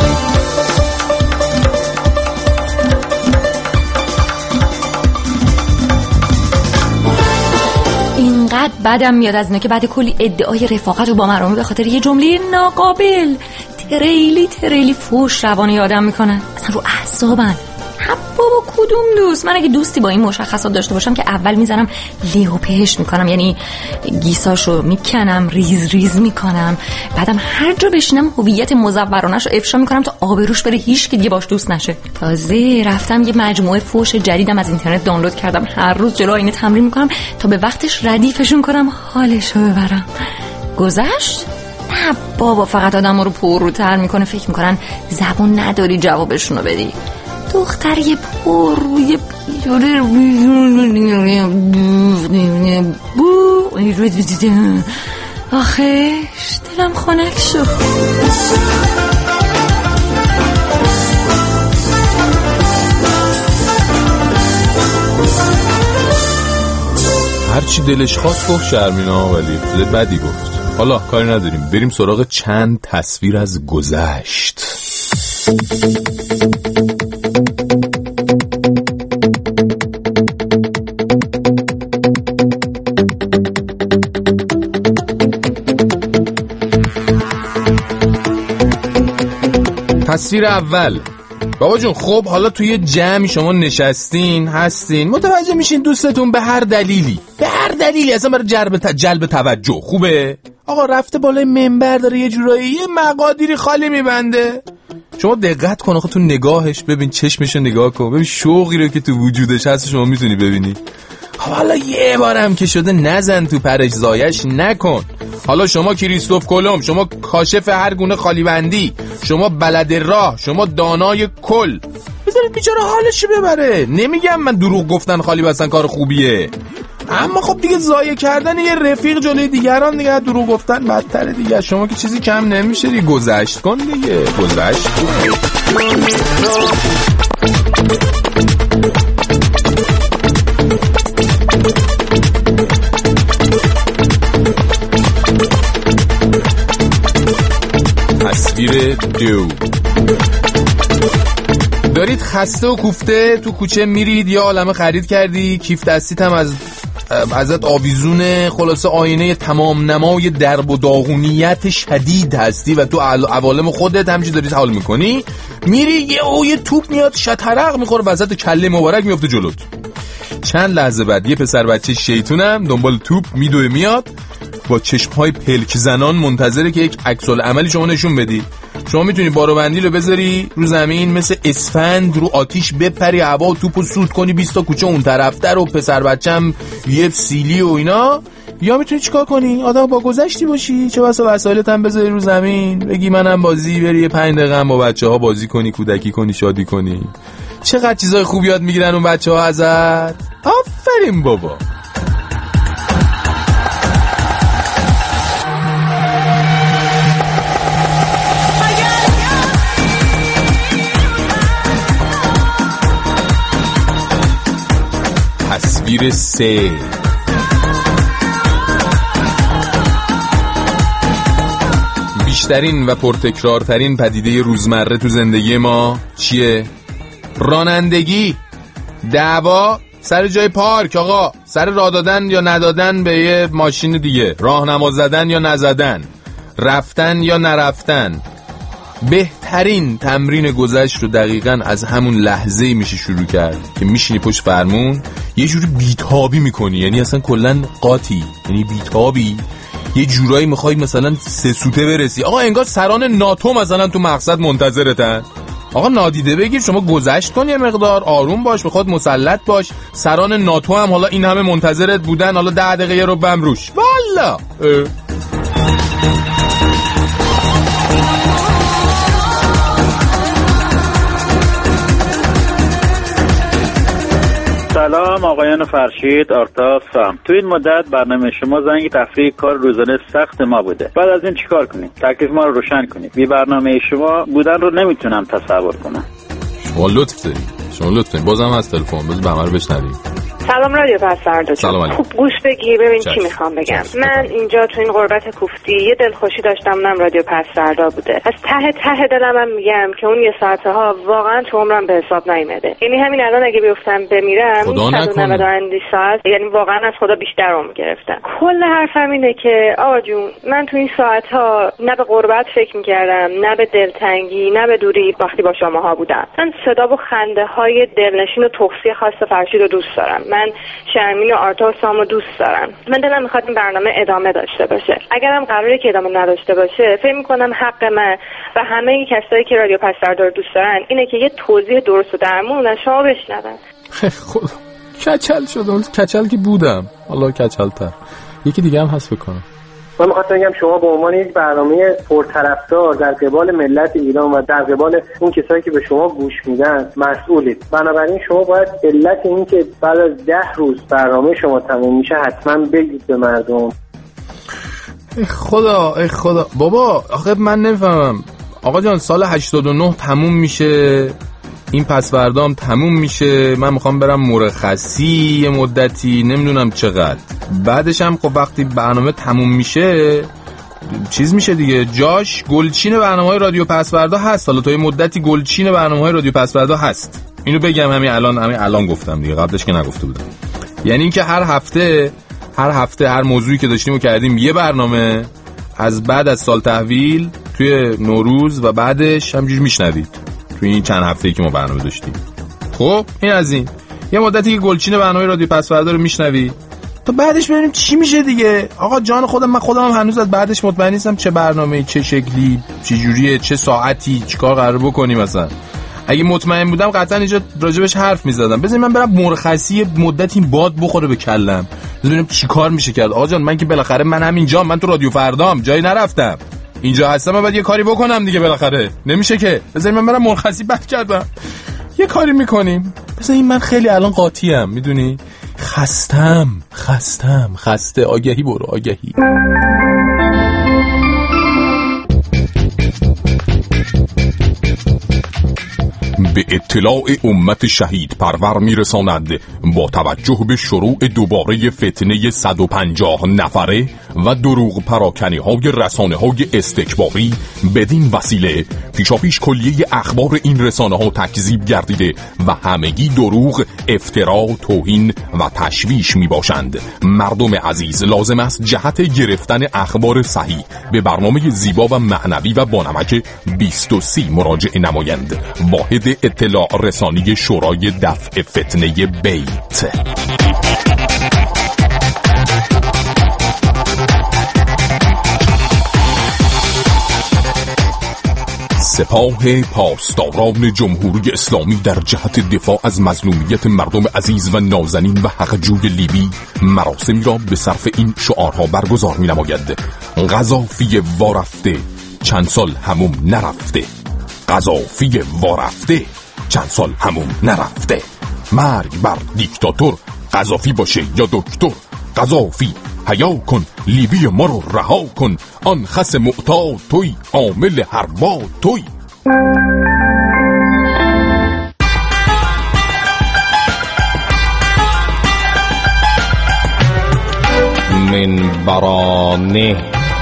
اینقدر بدم میاد از اینا که بعد کلی ادعای رفاقت و با مرامه به خاطر یه جمله ناقابل تریلی تریلی فوش روانی آدم میکنن. اصلا رو اعصابن. بابا کدوم دوست؟ من اگه دوستی با این مشخصات داشته باشم که اول میزنم لیو پهش میکنم، یعنی گیساشو میکنم، ریز ریز میکنم، بعدم هر جا بشینم هویت مزورانش رو افشا میکنم تا آبروش بره هیچ که دیگه باش دوست نشه. تازه رفتم یه مجموعه فوش جدیدم از اینترنت دانلود کردم، هر روز جلو آینه تمرین میکنم تا به وقتش ردیفشون کنم حالشو ببرم. گذشت؟ نه بابا، فقط آدم رو پرروتر میکنه، فکر میکنن زبون نداری جوابشونو بدی. دختر یه پر یه پیشاره آخش دلم خنک شد. هرچی دلش خواست گفت شرمینا، ولی بدی گفت. حالا کاری نداریم، بریم سراغ چند تصویر از گذشت. تصویر اول. بابا جون خب حالا توی جمعی شما نشستین هستین، متوجه میشین دوستتون به هر دلیلی به هر دلیلی اصلا برای جلب ت... جلب توجه خوبه آقا رفته بالای منبر داره یه جورایی یه مقادیری خالی میبنده. شما دقت کن آخه تو نگاهش، ببین چشمشو نگاه کن، ببین شوقی رو که تو وجودش هست شما میتونی ببینی. حالا یه بارم که شده نزن تو پرش زایش نکن. حالا شما کریستوف کلم، شما کاشف هر گونه خالی بندی، شما بلد راه، شما دانای کل، بذارید بیچاره حالش ببره. نمیگم من دروغ گفتن خالی بستن کار خوبیه، اما خب دیگه ضایع کردن یه رفیق جلوی دیگران دیگه، دروغ گفتن بدتره دیگه. شما که چیزی کم نمیشه دیگه، گذشت کن دیگه، گذشت کن. تصویر دو. دارید خسته و کوفته تو کوچه میرید یا عالمه خرید کردی، کیف دستیت هم از ازت آویزونه، خلاصه آینه تمام نمای درب و داغونیت شدید هستی و تو عوالم خودت همچی دارید حال میکنی، میری یه او یه توپ میاد شطرق میخوره وسط کله مبارک میفته جلوت. چند لحظه بعد یه پسر بچه شیطونم دنبال توپ میدوه میاد با چشمهای پلک زنان منتظره که یک عکس العملی شما نشون بدی. شما میتونی بارو بندی رو بذاری رو زمین مثل اسفند رو آتیش بپری هوا و توپو سود کنی بیست تا کوچه اون طرفتر و پسر بچم یه سیلی و اینا، یا میتونی چیکار کنی آدم با گذشتی باشی، چه بسا وسایلت هم بذاری رو زمین بگی منم بازی بری یه پنج دقیقه با بچه‌ها بازی کنی، کودکی کنی، شادی کنی. چقدر چیزای خوب یاد میگیرن اون بچه‌ها ازت. آفرین بابا. تصویر سه. بیشترین و پرتکرارترین پدیده روزمره تو زندگی ما چیه؟ رانندگی. دعوا سر جای پارک آقا، سر راه دادن یا ندادن به یه ماشین دیگه، راهنما زدن یا نزدن، رفتن یا نرفتن. بهترین تمرین گذشت رو دقیقاً از همون لحظه‌ای میشه شروع کرد که میشینی پشت فرمون یه جوری بیتابی میکنی، یعنی اصلا کلاً قاطی، یعنی بیتابی، یه جورایی میخوای مثلا سه سوته برسی. آقا انگار سران ناتو مثلا تو مقصد منتظرتن. آقا نادیده بگیر، شما گذشت کن، یه مقدار آروم باش، به خود مسلط باش. سران ناتو هم حالا این همه منتظرت بودن، حالا ده دقیقه رو بم روش والا. سلام آقایان فرشید، آرتا، سام. تو این مدت برنامه شما زنگ تفریح کار روزانه سخت ما بوده. بعد از این چیکار کنیم؟ تکلیف ما رو روشن کنید. بی برنامه شما بودن رو نمیتونم تصور کنم. شما لطف دارید. شما لطف دارید. بازم از تلفن بز به من بشنوید. سلام رادیو پس‌فردا. سلام. خوب گوش بگیر ببین چی میخوام بگم. من اینجا تو این غربت کوفتی یه دلخوشی داشتم، اونم رادیو پس‌فردا بوده. از ته ته دلم هم میگم که اون یه ساعته ها واقعا تو عمرم به حساب نیومده. یعنی همین الان اگه بیفتم بمیرم صد و نود و اند ساعت، یعنی واقعا از خدا بیشتر عمر گرفتم. کل حرفم اینه که آقا جون من تو این ساعت ها نه به غربت فکر میکردم، نه به دلتنگی، نه به دوری وقتی با شماها بودم. من صدا و خنده های دلنشین و توصیه خاص فرشید رو دوست دارم. من شرمین و آرتا و سامو دوست دارم. من دلم میخواد این برنامه ادامه داشته باشه. اگرم قراره که ادامه نداشته باشه، فکر میکنم حق من و همه کسایی که رادیو پس‌فردا رو دوست دارن اینه که یه توضیح درست و درمون از شما بشنون. خود کچل شدم، کچل که بودم، حالا کچل‌تر. یکی دیگه هم هست بکنم. من می‌خواستم بگم شما به عنوان یک برنامه پرطرفدار در قبال ملت ایران و در قبال اون کسایی که به شما گوش میدن مسئولید. بنابراین شما باید علت این که بعد از ده روز برنامه شما تموم میشه حتما بگید به مردم. ای خدا ای خدا بابا، آخه من نمیفهمم. آقا جان سال هشتاد و نه تموم میشه، این پس‌فردام تموم میشه، من میخوام برم مرخصی یه مدتی، نمیدونم چقدر. بعدش هم خب وقتی برنامه تموم میشه چیز میشه دیگه، جاش گلچین برنامه‌های رادیو پس‌فردا هست. حالا تا یه مدتی گلچین برنامه‌های رادیو پس‌فردا هست. اینو بگم همین الان، همین الان گفتم دیگه، قبلش که نگفته بودم. یعنی اینکه هر هفته هر هفته هر موضوعی که داشتیم و کردیم یه برنامه، از بعد از سال تحویل توی نوروز و بعدش همینجوری میشنوید توی این چند هفته‌ای که ما برنامه داشتیم. خب این از این یه مدتی که گلچین برنامه رادیو پس‌فردا رو میشنوی تا بعدش ببینیم چی میشه دیگه. آقا جان خودم من خودم هم هنوز از بعدش مطمئن نیستم چه برنامه‌ای، چه شکلی، چه جوریه، چه ساعتی، چیکار قرار بکنیم. مثلا اگه مطمئن بودم قطعا اینجا راجبش حرف میزدم. بذار من برم مرخصی مدتی باد بخوره به کلم، ببینیم چیکار میشه کرد. آقا جان من که بالاخره من همینجا، من تو رادیو فردام جایی نرفتم، اینجا هستم، من باید یه کاری بکنم دیگه بالاخره. نمیشه که بذار من برم مرخصی بد کردم، یه کاری میکنیم. بذار این من خیلی الان قاطیم، میدونی خستم خستم خسته. آگهی برو آگهی. به اطلاع امت شهید پرور میرساند با توجه به شروع دوباره فتنه صد و پنجاه نفره و دروغ پراکنی های رسانه های استکباری، بدین وسیله پیشاپیش کلیه اخبار این رسانه ها تکذیب گردیده و همگی دروغ، افترا، توهین و تشویش می باشند. مردم عزیز لازم است جهت گرفتن اخبار صحیح به برنامه زیبا و معنوی و بانمک بیست و سی مراجعه نمایند. واحد اطلاع رسانی شورای دفع فتنه بیت. سپاه پاسداران جمهوری اسلامی در جهت دفاع از مظلومیت مردم عزیز و نازنین و حقجوی لیبی مراسمی را به صرف این شعارها برگزار می نماید. قذافی وارفته چند سال هموم نرفته، قذافی وارفته چند سال هموم نرفته. مرگ بر دیکتاتور، قذافی باشه یا دکتر. قذافی حیا کن، لیبی ما رو رها کن. آن خس معتاد توی، عامل هر با توی. من برانه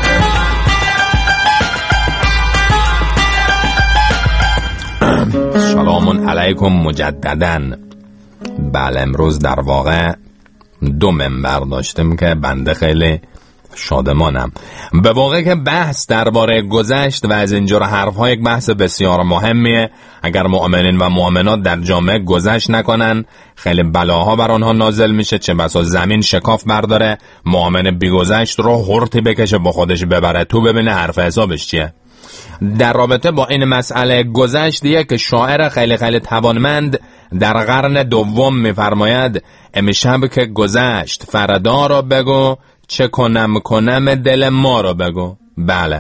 سلام علیکم مجدداً. بله امروز در واقع دو منبر داشتم که بنده خیلی شادمانم. به واقع که بحث درباره گذشت و از اینجور حرف‌ها یک بحث بسیار مهمیه. اگر مؤمنین و مؤمنات در جامعه گذشت نکنن خیلی بلاها بر آنها نازل میشه، چه بسا زمین شکاف برداره، مؤمن بیگذشت رو هرتی بکشه با خودش ببره تو، ببینه حرف حسابش چیه. در رابطه با این مسئله گذشت یک شاعر خیلی خیلی توانمند در قرن دوم میفرماید امشب که گذشت فردا را بگو، چه کنم کنم دل ما را بگو. بله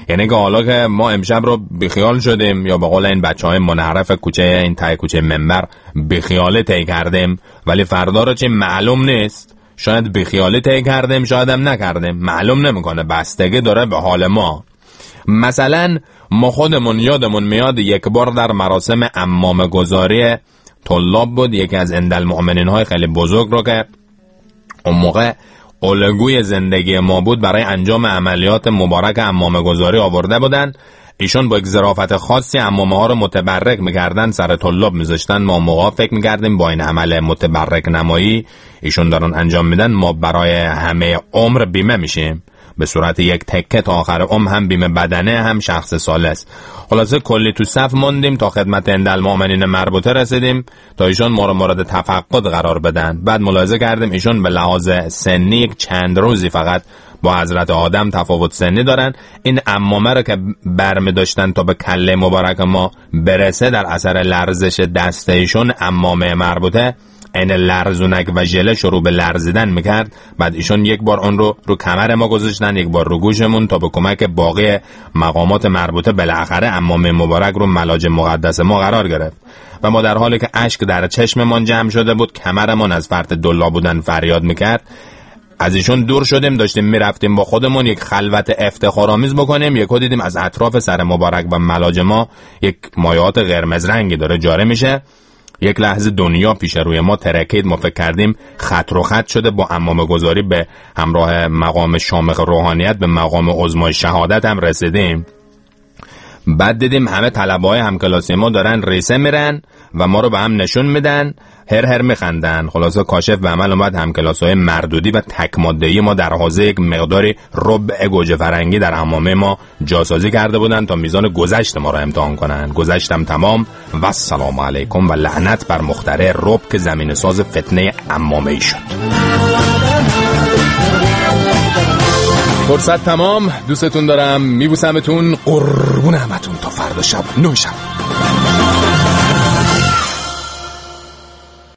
یعنی که حالا که ما امشب رو بیخیال شدیم یا به قول این بچهای منحرف کوچه این ته کوچه منبر بیخیاله طی کردیم، ولی فردا رو چه معلوم نیست، شاید بیخیاله طی کردیم شاید هم نکردیم، معلوم نمیکنه، بستگی داره به حال ما. مثلا ما خودمون یادمون میاد یک بار در مراسم عمامه گذاری طلاب بود، یکی از عندالمؤمنین های خیلی بزرگ رو که اون موقع الگوی زندگی ما بود برای انجام عملیات مبارک عمامه گذاری آورده بودن. ایشون با یک ظرافت خاصی عمامه ها رو متبرک میکردن، سر طلاب میذاشتن. ما موقع فکر میکردیم با این عمل متبرک نمایی ایشون دارن انجام میدن ما برای همه عمر بیمه میشیم، به صورت یک تکه تا آخر عمر، هم بیمه بدنه هم شخص سالس. خلاصه کلی تو صف موندیم تا خدمت عندالمؤمنین مربوطه رسیدیم تا ایشون ما رو مورد تفقد قرار بدن. بعد ملاحظه کردیم ایشون به لحاظ سنی یک چند روزی فقط با حضرت آدم تفاوت سنی دارن. این عمامه رو که برمی داشتن تا به کله مبارک ما برسه، در اثر لرزش دست ایشون عمامه مربوطه این لرزونک و ژله شروع به لرزیدن میکرد. بعد ایشون یک بار اون رو رو کمر ما گذاشتن، یک بار رو گوشمون، تا به کمک باقی مقامات مربوطه بالاخره عمامه مبارک رو ملاج مقدس ما قرار گرفت. و ما در حالی که اشک در چشممان جمع شده بود، کمرمان از فرط دلا بودن فریاد میکرد، از ایشون دور شدیم، داشتیم میرفتیم با خودمون یک خلوت افتخارآمیز بکنیم. یکو دیدیم از اطراف سر مبارک و ملاج ما یک مایعات قرمز رنگی داره جاری میشه. یک لحظه دنیا پیش روی ما ترکید، ما فکر کردیم خط رو خط شده با عمامه گذاری به همراه مقام شامخ روحانیت به مقام عظمای شهادت هم رسیدیم. بعد دیدیم همه طلبه‌های همکلاسی ما دارن ریسه میرن و ما رو به هم نشون میدن، هر هر میخندن. خلاصه کاشف به عمل اومد، همکلاسی‌های مردودی و تک ماده‌ای ما در حوزه یک مقداری ربع گوجه فرنگی در عمامه ما جاسازی کرده بودن تا میزان گذشت ما رو امتحان کنن. گذشتم تمام و السلام علیکم و لعنت بر مخترع رب که زمین ساز فتنه عمامه‌ای شد. فرصت تمام، دوستتون دارم، میبوسمتون، قربون همتون، تا فردا شب نه شب.